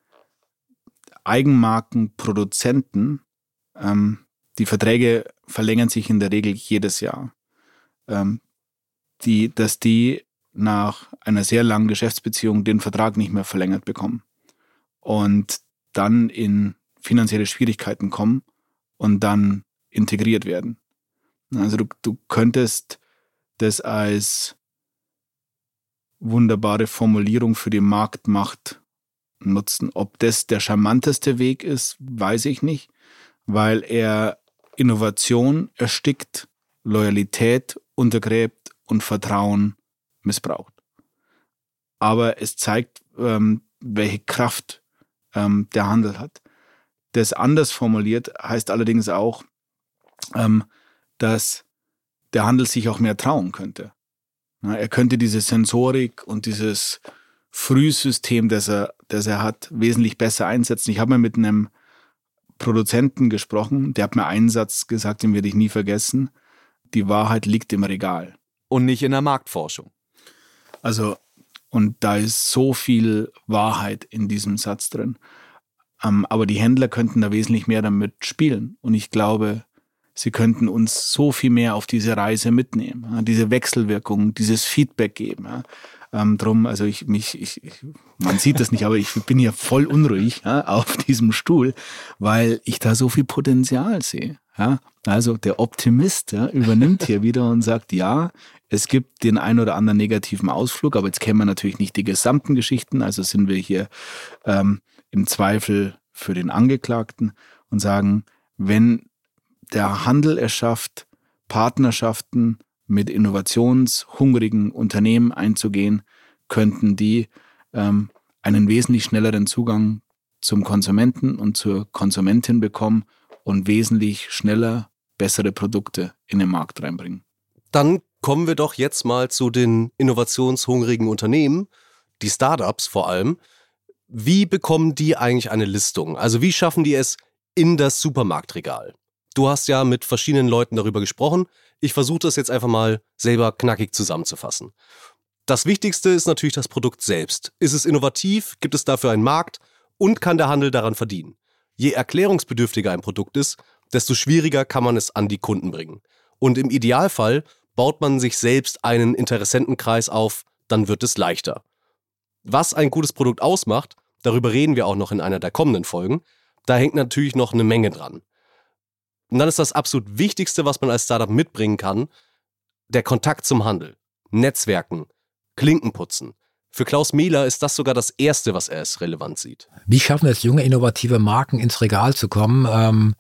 S4: Eigenmarkenproduzenten, ähm, die Verträge verlängern sich in der Regel jedes Jahr, ähm, die, dass die nach einer sehr langen Geschäftsbeziehung den Vertrag nicht mehr verlängert bekommen und dann in finanzielle Schwierigkeiten kommen und dann integriert werden. Also du, du könntest das als wunderbare Formulierung für die Marktmacht nutzen. Ob das der charmanteste Weg ist, weiß ich nicht, weil er Innovation erstickt, Loyalität untergräbt und Vertrauen missbraucht. Aber es zeigt, ähm, welche Kraft ähm, der Handel hat. Das anders formuliert heißt allerdings auch, ähm, dass der Handel sich auch mehr trauen könnte. Na, er könnte diese Sensorik und dieses Frühsystem, das er, das er hat, wesentlich besser einsetzen. Ich habe mal mit einem Produzenten gesprochen, der hat mir einen Satz gesagt, den werde ich nie vergessen: Die Wahrheit liegt im Regal.
S6: Und nicht in der Marktforschung.
S4: Also, und da ist so viel Wahrheit in diesem Satz drin. Ähm, aber die Händler könnten da wesentlich mehr damit spielen. Und ich glaube, sie könnten uns so viel mehr auf diese Reise mitnehmen. Ja, diese Wechselwirkung, dieses Feedback geben. Ja. Ähm, drum, also ich, mich, ich, ich, man sieht das nicht, aber ich bin hier voll unruhig, ja, auf diesem Stuhl, weil ich da so viel Potenzial sehe. Ja. Also der Optimist, ja, übernimmt hier wieder und sagt, ja, es gibt den ein oder anderen negativen Ausflug, aber jetzt kennen wir natürlich nicht die gesamten Geschichten, also sind wir hier ähm, im Zweifel für den Angeklagten und sagen, wenn der Handel es schafft, Partnerschaften mit innovationshungrigen Unternehmen einzugehen, könnten die ähm, einen wesentlich schnelleren Zugang zum Konsumenten und zur Konsumentin bekommen und wesentlich schneller bessere Produkte in den Markt reinbringen.
S1: Dann kommen wir doch jetzt mal zu den innovationshungrigen Unternehmen, die Startups vor allem. Wie bekommen die eigentlich eine Listung? Also wie schaffen die es in das Supermarktregal? Du hast ja mit verschiedenen Leuten darüber gesprochen. Ich versuche das jetzt einfach mal selber knackig zusammenzufassen. Das Wichtigste ist natürlich das Produkt selbst. Ist es innovativ? Gibt es dafür einen Markt? Und kann der Handel daran verdienen? Je erklärungsbedürftiger ein Produkt ist, desto schwieriger kann man es an die Kunden bringen. Und im Idealfall baut man sich selbst einen Interessentenkreis auf, dann wird es leichter. Was ein gutes Produkt ausmacht, darüber reden wir auch noch in einer der kommenden Folgen, da hängt natürlich noch eine Menge dran. Und dann ist das absolut Wichtigste, was man als Startup mitbringen kann, der Kontakt zum Handel, Netzwerken, Klinken putzen. Für Klaus Mehler ist das sogar das Erste, was er als relevant sieht.
S5: Wie schaffen es junge, innovative Marken ins Regal zu kommen? Ähm,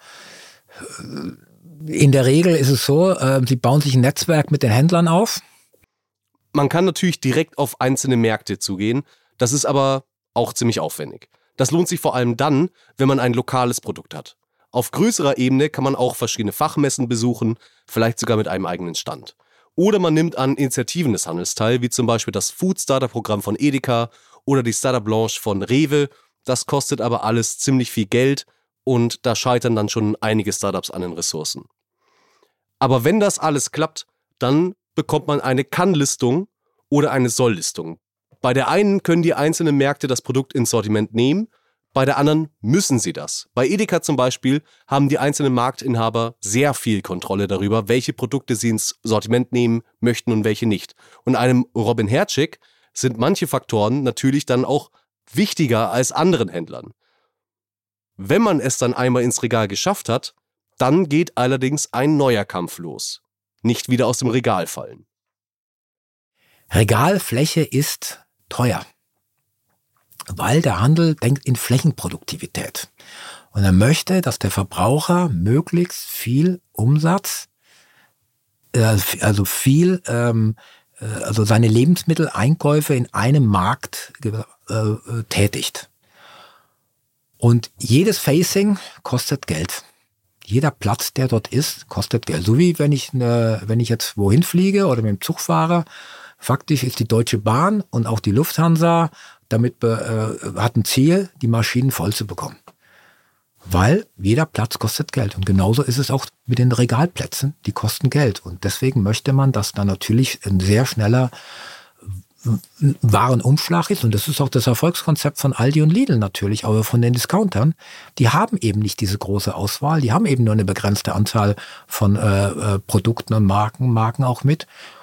S5: in der Regel ist es so, äh, sie bauen sich ein Netzwerk mit den Händlern auf.
S1: Man kann natürlich direkt auf einzelne Märkte zugehen, das ist aber auch ziemlich aufwendig. Das lohnt sich vor allem dann, wenn man ein lokales Produkt hat. Auf größerer Ebene kann man auch verschiedene Fachmessen besuchen, vielleicht sogar mit einem eigenen Stand. Oder man nimmt an Initiativen des Handels teil, wie zum Beispiel das Food Starter Programm von Edeka oder die Startup Blanche von Rewe. Das kostet aber alles ziemlich viel Geld und da scheitern dann schon einige Startups an den Ressourcen. Aber wenn das alles klappt, dann bekommt man eine Kann-Listung oder eine Soll-Listung. Bei der einen können die einzelnen Märkte das Produkt ins Sortiment nehmen, bei der anderen müssen sie das. Bei Edeka zum Beispiel haben die einzelnen Marktinhaber sehr viel Kontrolle darüber, welche Produkte sie ins Sortiment nehmen möchten und welche nicht. Und einem Robin Hertschig sind manche Faktoren natürlich dann auch wichtiger als anderen Händlern. Wenn man es dann einmal ins Regal geschafft hat, dann geht allerdings ein neuer Kampf los. Nicht wieder aus dem Regal fallen.
S5: Regalfläche ist teuer, weil der Handel denkt in Flächenproduktivität. Und er möchte, dass der Verbraucher möglichst viel Umsatz, äh, also viel, ähm, äh, also seine Lebensmitteleinkäufe in einem Markt äh, tätigt. Und jedes Facing kostet Geld. Jeder Platz, der dort ist, kostet Geld. So wie wenn ich, ne, wenn ich jetzt wohin fliege oder mit dem Zug fahre. Faktisch ist die Deutsche Bahn und auch die Lufthansa damit äh, hat ein Ziel, die Maschinen voll zu bekommen. Weil jeder Platz kostet Geld. Und genauso ist es auch mit den Regalplätzen, die kosten Geld. Und deswegen möchte man, dass da natürlich ein sehr schneller Warenumschlag ist. Und das ist auch das Erfolgskonzept von Aldi und Lidl natürlich, aber von den Discountern. Die haben eben nicht diese große Auswahl. Die haben eben nur eine begrenzte Anzahl von äh, äh, Produkten und Marken, Marken auch mit.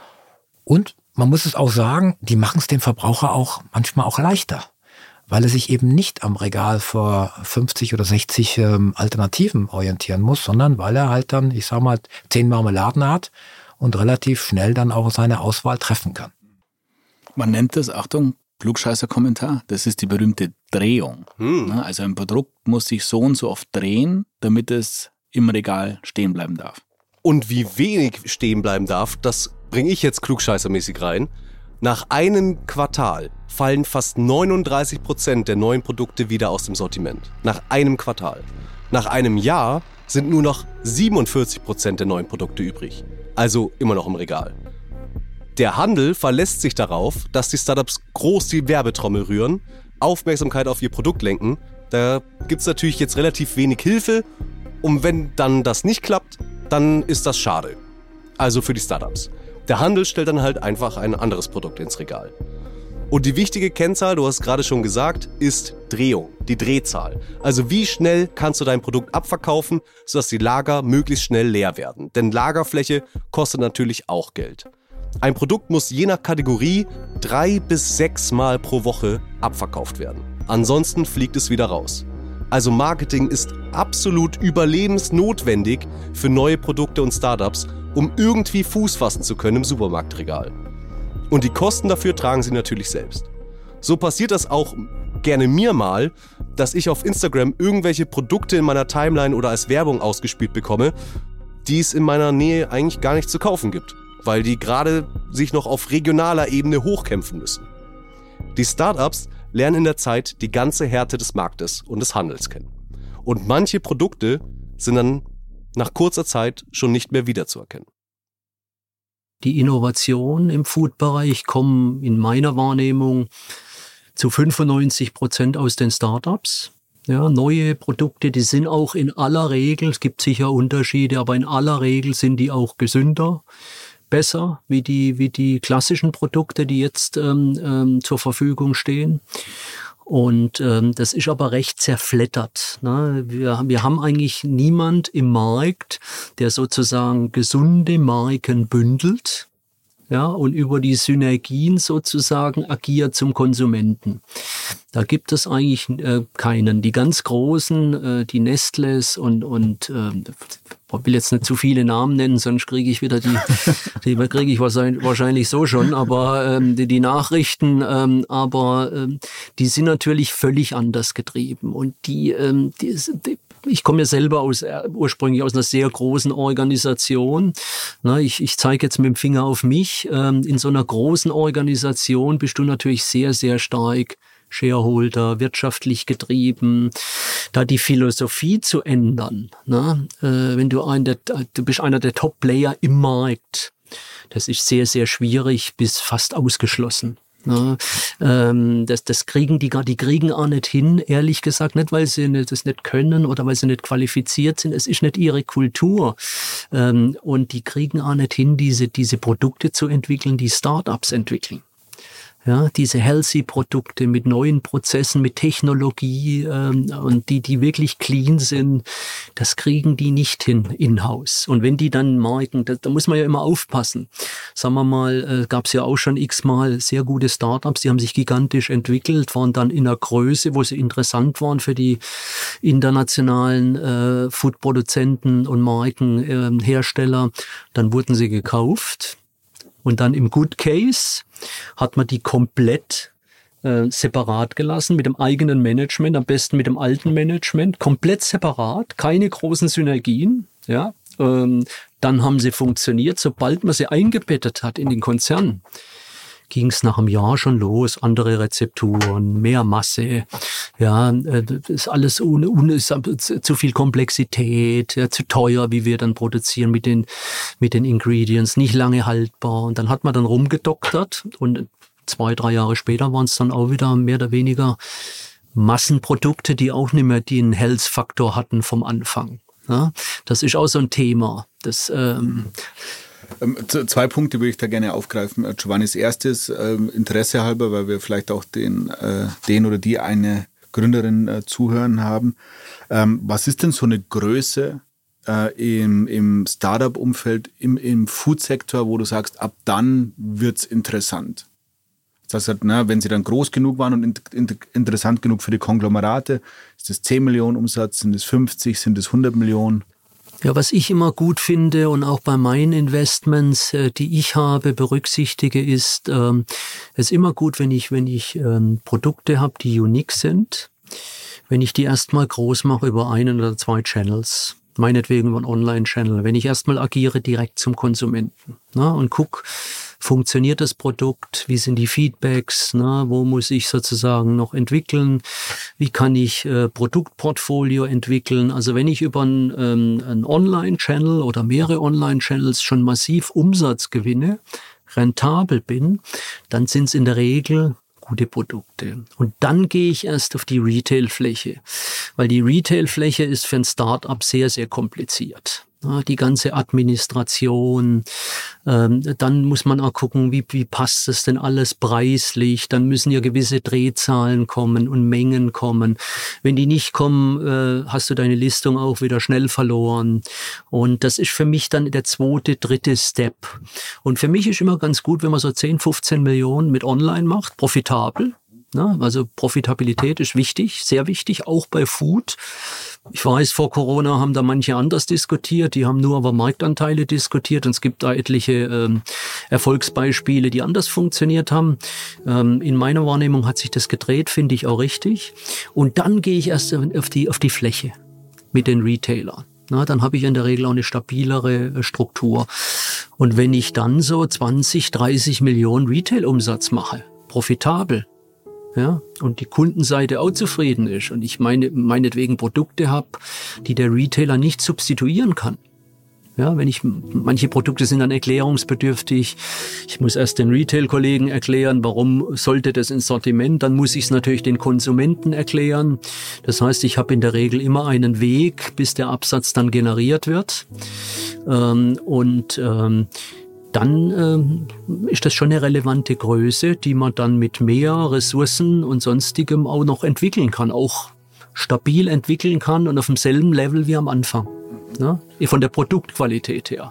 S5: Und man muss es auch sagen, die machen es dem Verbraucher auch manchmal auch leichter, weil er sich eben nicht am Regal vor fünfzig oder sechzig ähm, Alternativen orientieren muss, sondern weil er halt dann, ich sag mal, zehn Marmeladen hat und relativ schnell dann auch seine Auswahl treffen kann.
S4: Man nennt das, Achtung, Klugscheißer-Kommentar, das ist die berühmte Drehung. Hm. Also ein Produkt muss sich so und so oft drehen, damit es im Regal stehen bleiben darf.
S1: Und wie wenig stehen bleiben darf, das bringe ich jetzt klugscheißermäßig rein. Nach einem Quartal fallen fast neununddreißig Prozent der neuen Produkte wieder aus dem Sortiment. Nach einem Quartal. Nach einem Jahr sind nur noch siebenundvierzig Prozent der neuen Produkte übrig. Also immer noch im Regal. Der Handel verlässt sich darauf, dass die Startups groß die Werbetrommel rühren, Aufmerksamkeit auf ihr Produkt lenken. Da gibt es natürlich jetzt relativ wenig Hilfe. Und wenn dann das nicht klappt, dann ist das schade. Also für die Startups. Der Handel stellt dann halt einfach ein anderes Produkt ins Regal. Und die wichtige Kennzahl, du hast gerade schon gesagt, ist Drehung, die Drehzahl. Also wie schnell kannst du dein Produkt abverkaufen, sodass die Lager möglichst schnell leer werden. Denn Lagerfläche kostet natürlich auch Geld. Ein Produkt muss je nach Kategorie drei bis sechs Mal pro Woche abverkauft werden. Ansonsten fliegt es wieder raus. Also Marketing ist absolut überlebensnotwendig für neue Produkte und Startups, um irgendwie Fuß fassen zu können im Supermarktregal. Und die Kosten dafür tragen sie natürlich selbst. So passiert das auch gerne mir mal, dass ich auf Instagram irgendwelche Produkte in meiner Timeline oder als Werbung ausgespielt bekomme, die es in meiner Nähe eigentlich gar nicht zu kaufen gibt, weil die gerade sich noch auf regionaler Ebene hochkämpfen müssen. Die Startups lernen in der Zeit die ganze Härte des Marktes und des Handels kennen. Und manche Produkte sind dann nach kurzer Zeit schon nicht mehr wiederzuerkennen.
S7: Die Innovationen im Food-Bereich kommen in meiner Wahrnehmung zu fünfundneunzig Prozent aus den Startups. Ja, neue Produkte, die sind auch in aller Regel, es gibt sicher Unterschiede, aber in aller Regel sind die auch gesünder, besser wie die, wie die klassischen Produkte, die jetzt ähm, ähm, zur Verfügung stehen. Und ähm, das ist aber recht zerflettert. Ne? Wir, wir haben eigentlich niemand im Markt, der sozusagen gesunde Marken bündelt, ja, und über die Synergien sozusagen agiert zum Konsumenten. Da gibt es eigentlich äh, keinen. Die ganz Großen, äh, die Nestles und, und äh, ich will jetzt nicht zu viele Namen nennen, sonst kriege ich wieder die, die kriege ich wahrscheinlich, wahrscheinlich so schon, aber ähm, die, die Nachrichten, ähm, aber ähm, die sind natürlich völlig anders getrieben und die, ähm, die, die ich komme ja selber aus, äh, ursprünglich aus einer sehr großen Organisation. Na, ich, ich zeige jetzt mit dem Finger auf mich. Ähm, in so einer großen Organisation bist du natürlich sehr, sehr stark Shareholder, wirtschaftlich getrieben, da die Philosophie zu ändern. Ne? Äh, wenn du ein, der, du bist einer der Top-Player im Markt, das ist sehr, sehr schwierig bis fast ausgeschlossen. Ne? Ähm, das, das kriegen die gar, die kriegen auch nicht hin, ehrlich gesagt, nicht weil sie nicht, das nicht können oder weil sie nicht qualifiziert sind. Es ist nicht ihre Kultur. Ähm, und die kriegen auch nicht hin, diese, diese Produkte zu entwickeln, die Startups entwickeln. Ja, diese healthy-Produkte mit neuen Prozessen, mit Technologie ähm, und die, die wirklich clean sind, das kriegen die nicht hin in-house. Und wenn die dann Marken, da, da muss man ja immer aufpassen. Sagen wir mal, äh, gab es ja auch schon x-mal sehr gute Startups, die haben sich gigantisch entwickelt, waren dann in einer Größe, wo sie interessant waren für die internationalen äh, Food-Produzenten und Markenhersteller. Äh, dann wurden sie gekauft. Und dann im Good Case hat man die komplett äh, separat gelassen mit dem eigenen Management, am besten mit dem alten Management, komplett separat, keine großen Synergien. Ja, ähm, dann haben sie funktioniert. Sobald man sie eingebettet hat in den Konzern, ging es nach einem Jahr schon los, andere Rezepturen, mehr Masse, ja, das ist alles ohne, ohne zu viel Komplexität, ja, zu teuer, wie wir dann produzieren mit den, mit den Ingredients, nicht lange haltbar. Und dann hat man dann rumgedoktert und zwei, drei Jahre später waren es dann auch wieder mehr oder weniger Massenprodukte, die auch nicht mehr den Health-Faktor hatten vom Anfang. Ja, das ist auch so ein Thema. Das, ähm
S4: ähm, zwei Punkte würde ich da gerne aufgreifen. Giovannis erstes, ähm, Interesse halber, weil wir vielleicht auch den, äh, den oder die eine Gründerin äh, zuhören haben. Ähm, was ist denn so eine Größe äh, im, im Startup-Umfeld, im, im Food-Sektor, wo du sagst, ab dann wird's interessant? Das heißt, na, wenn sie dann groß genug waren und in, in, interessant genug für die Konglomerate, ist das zehn Millionen Umsatz, sind es fünfzig, sind es hundert Millionen?
S7: Ja, was ich immer gut finde und auch bei meinen Investments, äh, die ich habe, berücksichtige, ist, ähm, es ist immer gut, wenn ich, wenn ich ähm, Produkte habe, die unique sind, wenn ich die erstmal groß mache über einen oder zwei Channels. Meinetwegen über einen Online-Channel. Wenn ich erstmal agiere direkt zum Konsumenten, na, und guck, funktioniert das Produkt? Wie sind die Feedbacks? Na, wo muss ich sozusagen noch entwickeln? Wie kann ich äh, Produktportfolio entwickeln? Also wenn ich über einen, ähm, einen Online-Channel oder mehrere Online-Channels schon massiv Umsatz gewinne, rentabel bin, dann sind es in der Regel gute Produkte. Und dann gehe ich erst auf die Retail-Fläche, weil die Retail-Fläche ist für ein Start-up sehr, sehr kompliziert. Ja, die ganze Administration, ähm, dann muss man auch gucken, wie, wie passt das denn alles preislich, dann müssen ja gewisse Drehzahlen kommen und Mengen kommen. Wenn die nicht kommen, äh, hast du deine Listung auch wieder schnell verloren. Und das ist für mich dann der zweite, dritte Step. Und für mich ist immer ganz gut, wenn man so zehn, fünfzehn Millionen mit Online macht, profitabel. Na, also Profitabilität ist wichtig, sehr wichtig, auch bei Food. Ich weiß, vor Corona haben da manche anders diskutiert, die haben nur über Marktanteile diskutiert und es gibt da etliche ähm, Erfolgsbeispiele, die anders funktioniert haben. Ähm, in meiner Wahrnehmung hat sich das gedreht, finde ich auch richtig. Und dann gehe ich erst auf die, auf die Fläche mit den Retailern. Na, dann habe ich in der Regel auch eine stabilere Struktur. Und wenn ich dann so zwanzig, dreißig Millionen Retail-Umsatz mache, profitabel, ja, und die Kundenseite auch zufrieden ist und ich meine, meinetwegen Produkte habe, die der Retailer nicht substituieren kann. Ja, wenn ich, manche Produkte sind dann erklärungsbedürftig. Ich muss erst den Retail-Kollegen erklären, warum sollte das ins Sortiment, dann muss ich es natürlich den Konsumenten erklären. Das heißt, ich habe in der Regel immer einen Weg, bis der Absatz dann generiert wird. Ähm, und, ähm, dann ähm, ist das schon eine relevante Größe, die man dann mit mehr Ressourcen und Sonstigem auch noch entwickeln kann, auch stabil entwickeln kann und auf demselben Level wie am Anfang, ne? Von der Produktqualität her.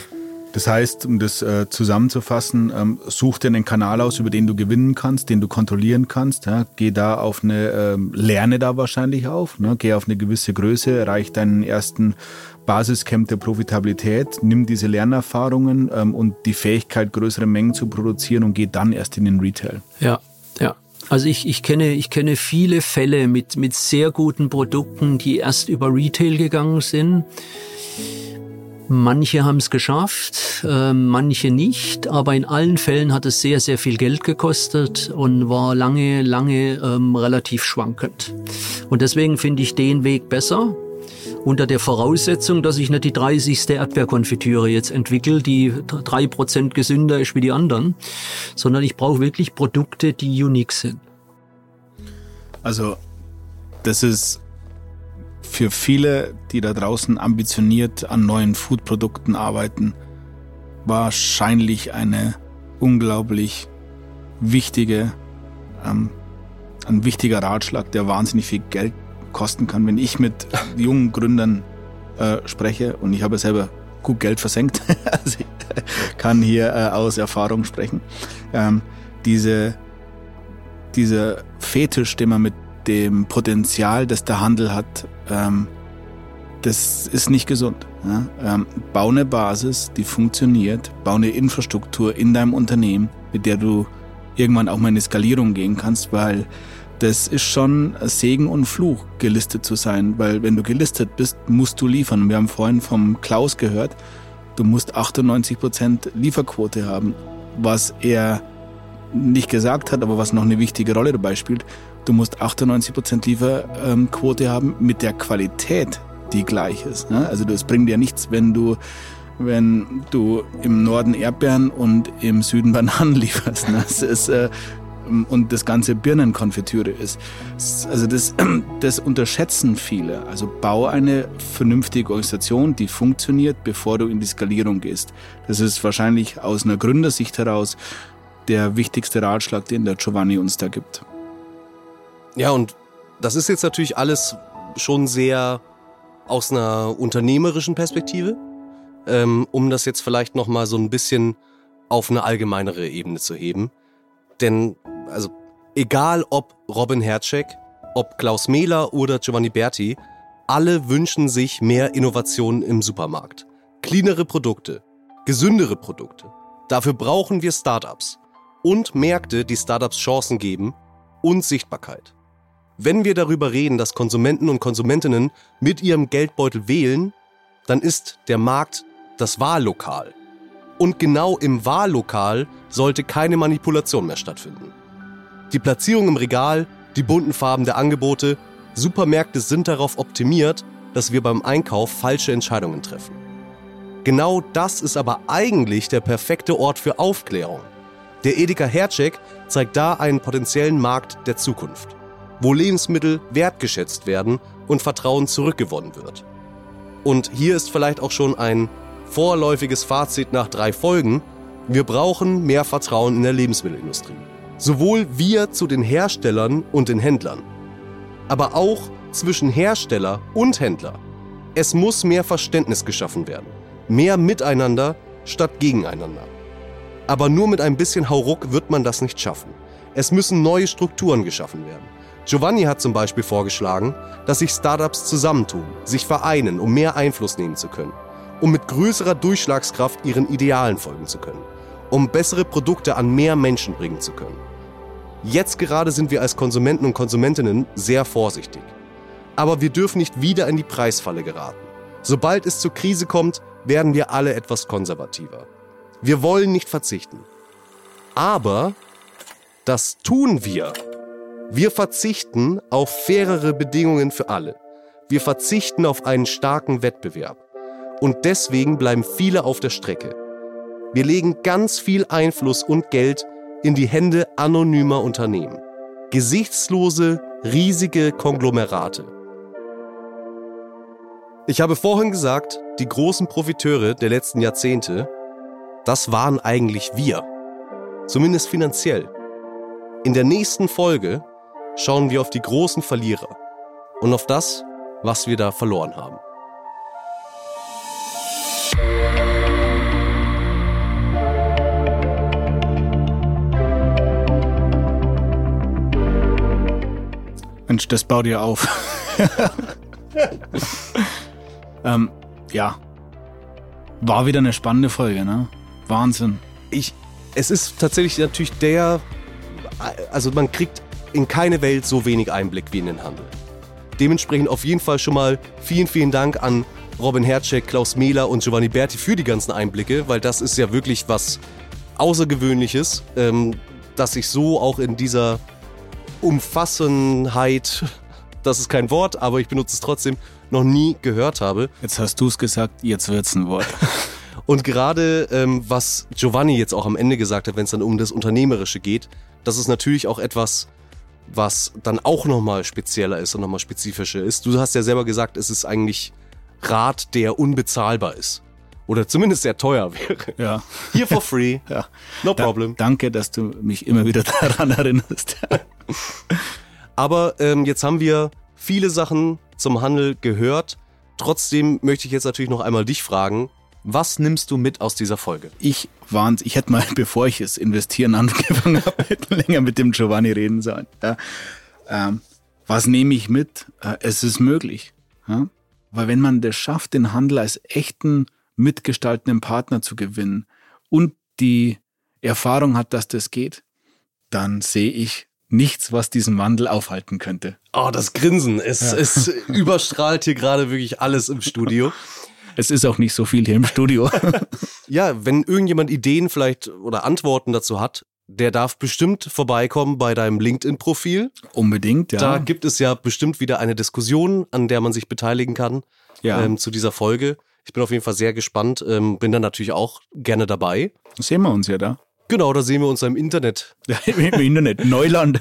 S4: Das heißt, um das äh, zusammenzufassen, ähm, such dir einen Kanal aus, über den du gewinnen kannst, den du kontrollieren kannst. Ja? Geh da auf eine, ähm, lerne da wahrscheinlich auf, ne? Geh auf eine gewisse Größe, erreich deinen ersten Basiscamp der Profitabilität, nimm diese Lernerfahrungen ähm, und die Fähigkeit, größere Mengen zu produzieren und geh dann erst in den Retail.
S7: Ja, ja. Also ich, ich kenne, ich kenne viele Fälle mit, mit sehr guten Produkten, die erst über Retail gegangen sind. Manche haben es geschafft, äh, manche nicht, aber in allen Fällen hat es sehr, sehr viel Geld gekostet und war lange, lange ähm, relativ schwankend. Und deswegen finde ich den Weg besser, unter der Voraussetzung, dass ich nicht die dreißigste Erdbeerkonfitüre jetzt entwickle, die drei Prozent gesünder ist wie die anderen, sondern ich brauche wirklich Produkte, die unique sind.
S4: Also das ist für viele, die da draußen ambitioniert an neuen Foodprodukten arbeiten, wahrscheinlich eine unglaublich wichtige, ähm, ein wichtiger Ratschlag, der wahnsinnig viel Geld kosten kann. Wenn ich mit jungen Gründern äh, spreche und ich habe selber gut Geld versenkt, also ich kann hier äh, aus Erfahrung sprechen, ähm, diese, dieser Fetisch, den man mit dem Potenzial, das der Handel hat, ähm, das ist nicht gesund. Ja? Ähm, bau eine Basis, die funktioniert, bau eine Infrastruktur in deinem Unternehmen, mit der du irgendwann auch mal in eine Skalierung gehen kannst, weil das ist schon Segen und Fluch, gelistet zu sein, weil wenn du gelistet bist, musst du liefern. Wir haben vorhin vom Klaus gehört, du musst achtundneunzig Prozent Lieferquote haben, was er nicht gesagt hat, aber was noch eine wichtige Rolle dabei spielt. Du musst achtundneunzig Prozent Lieferquote haben mit der Qualität, die gleich ist. Also es bringt dir nichts, wenn du wenn du im Norden Erdbeeren und im Süden Bananen lieferst. Das ist, und das ganze Birnenkonfitüre ist. Also das, das unterschätzen viele. Also bau eine vernünftige Organisation, die funktioniert, bevor du in die Skalierung gehst. Das ist wahrscheinlich aus einer Gründersicht heraus der wichtigste Ratschlag, den der Giovanni uns da gibt.
S1: Ja, und das ist jetzt natürlich alles schon sehr aus einer unternehmerischen Perspektive, ähm, um das jetzt vielleicht nochmal so ein bisschen auf eine allgemeinere Ebene zu heben. Denn, also, egal ob Robin Herceg, ob Klaus Mehler oder Giovanni Berti, alle wünschen sich mehr Innovationen im Supermarkt. Cleanere Produkte, gesündere Produkte. Dafür brauchen wir Startups und Märkte, die Startups Chancen geben und Sichtbarkeit. Wenn wir darüber reden, dass Konsumenten und Konsumentinnen mit ihrem Geldbeutel wählen, dann ist der Markt das Wahllokal. Und genau im Wahllokal sollte keine Manipulation mehr stattfinden. Die Platzierung im Regal, die bunten Farben der Angebote, Supermärkte sind darauf optimiert, dass wir beim Einkauf falsche Entscheidungen treffen. Genau das ist aber eigentlich der perfekte Ort für Aufklärung. Der Edeka Herceg zeigt da einen potenziellen Markt der Zukunft, wo Lebensmittel wertgeschätzt werden und Vertrauen zurückgewonnen wird. Und hier ist vielleicht auch schon ein vorläufiges Fazit nach drei Folgen: Wir brauchen mehr Vertrauen in der Lebensmittelindustrie. Sowohl wir zu den Herstellern und den Händlern, aber auch zwischen Hersteller und Händler. Es muss mehr Verständnis geschaffen werden. Mehr Miteinander statt Gegeneinander. Aber nur mit ein bisschen Hauruck wird man das nicht schaffen. Es müssen neue Strukturen geschaffen werden. Giovanni hat zum Beispiel vorgeschlagen, dass sich Startups zusammentun, sich vereinen, um mehr Einfluss nehmen zu können, um mit größerer Durchschlagskraft ihren Idealen folgen zu können, um bessere Produkte an mehr Menschen bringen zu können. Jetzt gerade sind wir als Konsumenten und Konsumentinnen sehr vorsichtig. Aber wir dürfen nicht wieder in die Preisfalle geraten. Sobald es zur Krise kommt, werden wir alle etwas konservativer. Wir wollen nicht verzichten. Aber das tun wir. Wir verzichten auf fairere Bedingungen für alle. Wir verzichten auf einen starken Wettbewerb. Und deswegen bleiben viele auf der Strecke. Wir legen ganz viel Einfluss und Geld in die Hände anonymer Unternehmen. Gesichtslose, riesige Konglomerate. Ich habe vorhin gesagt, die großen Profiteure der letzten Jahrzehnte, das waren eigentlich wir. Zumindest finanziell. In der nächsten Folge schauen wir auf die großen Verlierer und auf das, was wir da verloren haben.
S4: Mensch, das baut ihr auf. ähm, ja. War wieder eine spannende Folge, ne? Wahnsinn.
S1: Ich, es ist tatsächlich natürlich der, also man kriegt in keine Welt so wenig Einblick wie in den Handel. Dementsprechend auf jeden Fall schon mal vielen, vielen Dank an Robin Herceg, Klaus Mehler und Giovanni Berti für die ganzen Einblicke, weil das ist ja wirklich was Außergewöhnliches, ähm, dass ich so auch in dieser Umfassenheit, das ist kein Wort, aber ich benutze es trotzdem, noch nie gehört habe.
S4: Jetzt hast du es gesagt, jetzt wird's ein Wort.
S1: Und gerade ähm, was Giovanni jetzt auch am Ende gesagt hat, wenn es dann um das Unternehmerische geht, das ist natürlich auch etwas, was dann auch nochmal spezieller ist und nochmal spezifischer ist. Du hast ja selber gesagt, es ist eigentlich Rat, der unbezahlbar ist. Oder zumindest sehr teuer wäre.
S4: Ja.
S1: Here for free.
S4: Ja.
S1: No problem.
S4: Da, danke, dass du mich immer wieder daran erinnerst.
S1: Aber ähm, jetzt haben wir viele Sachen zum Handel gehört. Trotzdem möchte ich jetzt natürlich noch einmal dich fragen, was nimmst du mit aus dieser Folge?
S4: Ich warns, ich hätte mal, bevor ich es investieren angefangen habe, länger mit dem Giovanni reden sollen. Ja. Ähm, was nehme ich mit? Äh, es ist möglich. Ja? Weil wenn man das schafft, den Handel als echten, mitgestaltenden Partner zu gewinnen und die Erfahrung hat, dass das geht, dann sehe ich nichts, was diesen Wandel aufhalten könnte.
S1: Oh, das Grinsen. Es,
S4: Ja.
S1: es überstrahlt hier gerade wirklich alles im Studio.
S4: Es ist auch nicht so viel hier im Studio.
S1: Ja, wenn irgendjemand Ideen vielleicht oder Antworten dazu hat, der darf bestimmt vorbeikommen bei deinem LinkedIn-Profil.
S4: Unbedingt, ja.
S1: Da gibt es ja bestimmt wieder eine Diskussion, an der man sich beteiligen kann,
S4: Ja.
S1: ähm, zu dieser Folge. Ich bin auf jeden Fall sehr gespannt, ähm, bin dann natürlich auch gerne dabei.
S4: Sehen wir uns ja da.
S1: Genau, da sehen wir uns im Internet.
S4: Im Internet, Neuland.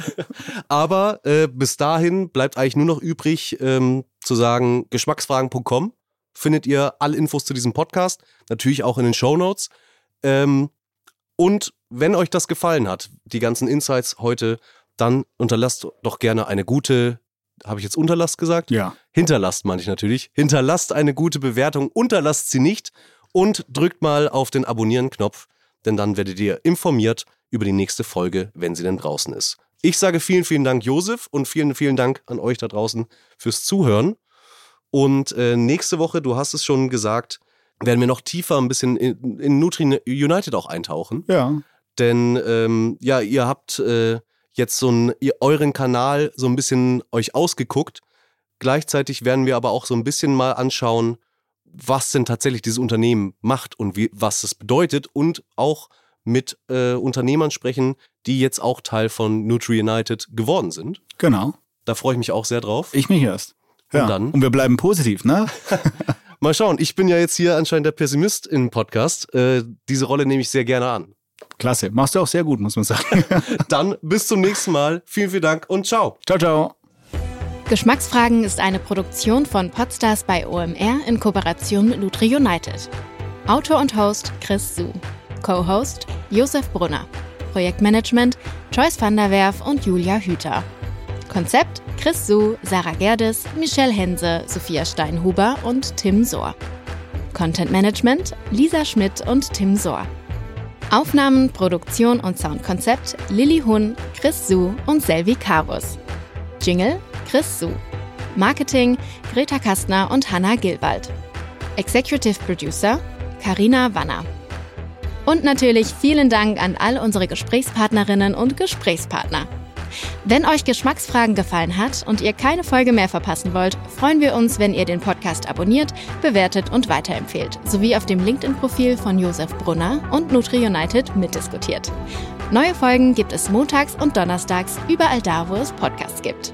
S1: Aber äh, bis dahin bleibt eigentlich nur noch übrig, ähm, zu sagen, geschmacksfragen punkt com findet ihr alle Infos zu diesem Podcast, natürlich auch in den Shownotes. Ähm, und wenn euch das gefallen hat, die ganzen Insights heute, dann unterlasst doch gerne eine gute, habe ich jetzt Unterlasst gesagt?
S4: Ja.
S1: Hinterlasst meine ich natürlich. Hinterlasst eine gute Bewertung, unterlasst sie nicht und drückt mal auf den Abonnieren-Knopf, denn dann werdet ihr informiert über die nächste Folge, wenn sie denn draußen ist. Ich sage vielen, vielen Dank, Josef, und vielen, vielen Dank an euch da draußen fürs Zuhören. Und äh, nächste Woche, du hast es schon gesagt, werden wir noch tiefer ein bisschen in, in Nutri United auch eintauchen.
S4: Ja.
S1: Denn ähm, ja, ihr habt äh, jetzt so einen, ihr, euren Kanal so ein bisschen euch ausgeguckt. Gleichzeitig werden wir aber auch so ein bisschen mal anschauen, was denn tatsächlich dieses Unternehmen macht und wie, was es bedeutet, und auch mit äh, Unternehmern sprechen, die jetzt auch Teil von Nutri United geworden sind.
S4: Genau.
S1: Da freue ich mich auch sehr drauf.
S4: Ich mich erst. Ja.
S1: Und dann?
S4: Und wir bleiben positiv, ne?
S1: Mal schauen, ich bin ja jetzt hier anscheinend der Pessimist im Podcast. Äh, diese Rolle nehme ich sehr gerne an.
S4: Klasse, machst du auch sehr gut, muss man sagen.
S1: Dann bis zum nächsten Mal. Vielen, vielen Dank und ciao.
S4: Ciao, ciao.
S8: Geschmacksfragen ist eine Produktion von Podstars bei O M R in Kooperation mit Nutri United. Autor und Host Chris Su. Co-Host Josef Brunner. Projektmanagement Joyce van der Werf und Julia Hüter. Konzept Chris Su, Sarah Gerdes, Michelle Hense, Sophia Steinhuber und Tim Sohr. Content Management Lisa Schmidt und Tim Sohr. Aufnahmen, Produktion und Soundkonzept Lilly Hun, Chris Su und Selvi Karus. Jingle Chris Su. Marketing Greta Kastner und Hanna Gilwald. Executive Producer Carina Wanner. Und natürlich vielen Dank an all unsere Gesprächspartnerinnen und Gesprächspartner. Wenn euch Geschmacksfragen gefallen hat und ihr keine Folge mehr verpassen wollt, freuen wir uns, wenn ihr den Podcast abonniert, bewertet und weiterempfehlt, sowie auf dem LinkedIn-Profil von Josef Brunner und Nutri United mitdiskutiert. Neue Folgen gibt es montags und donnerstags überall da, wo es Podcasts gibt.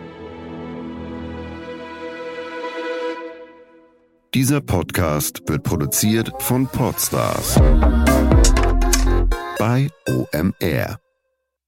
S9: Dieser Podcast wird produziert von Podstars bei O M R.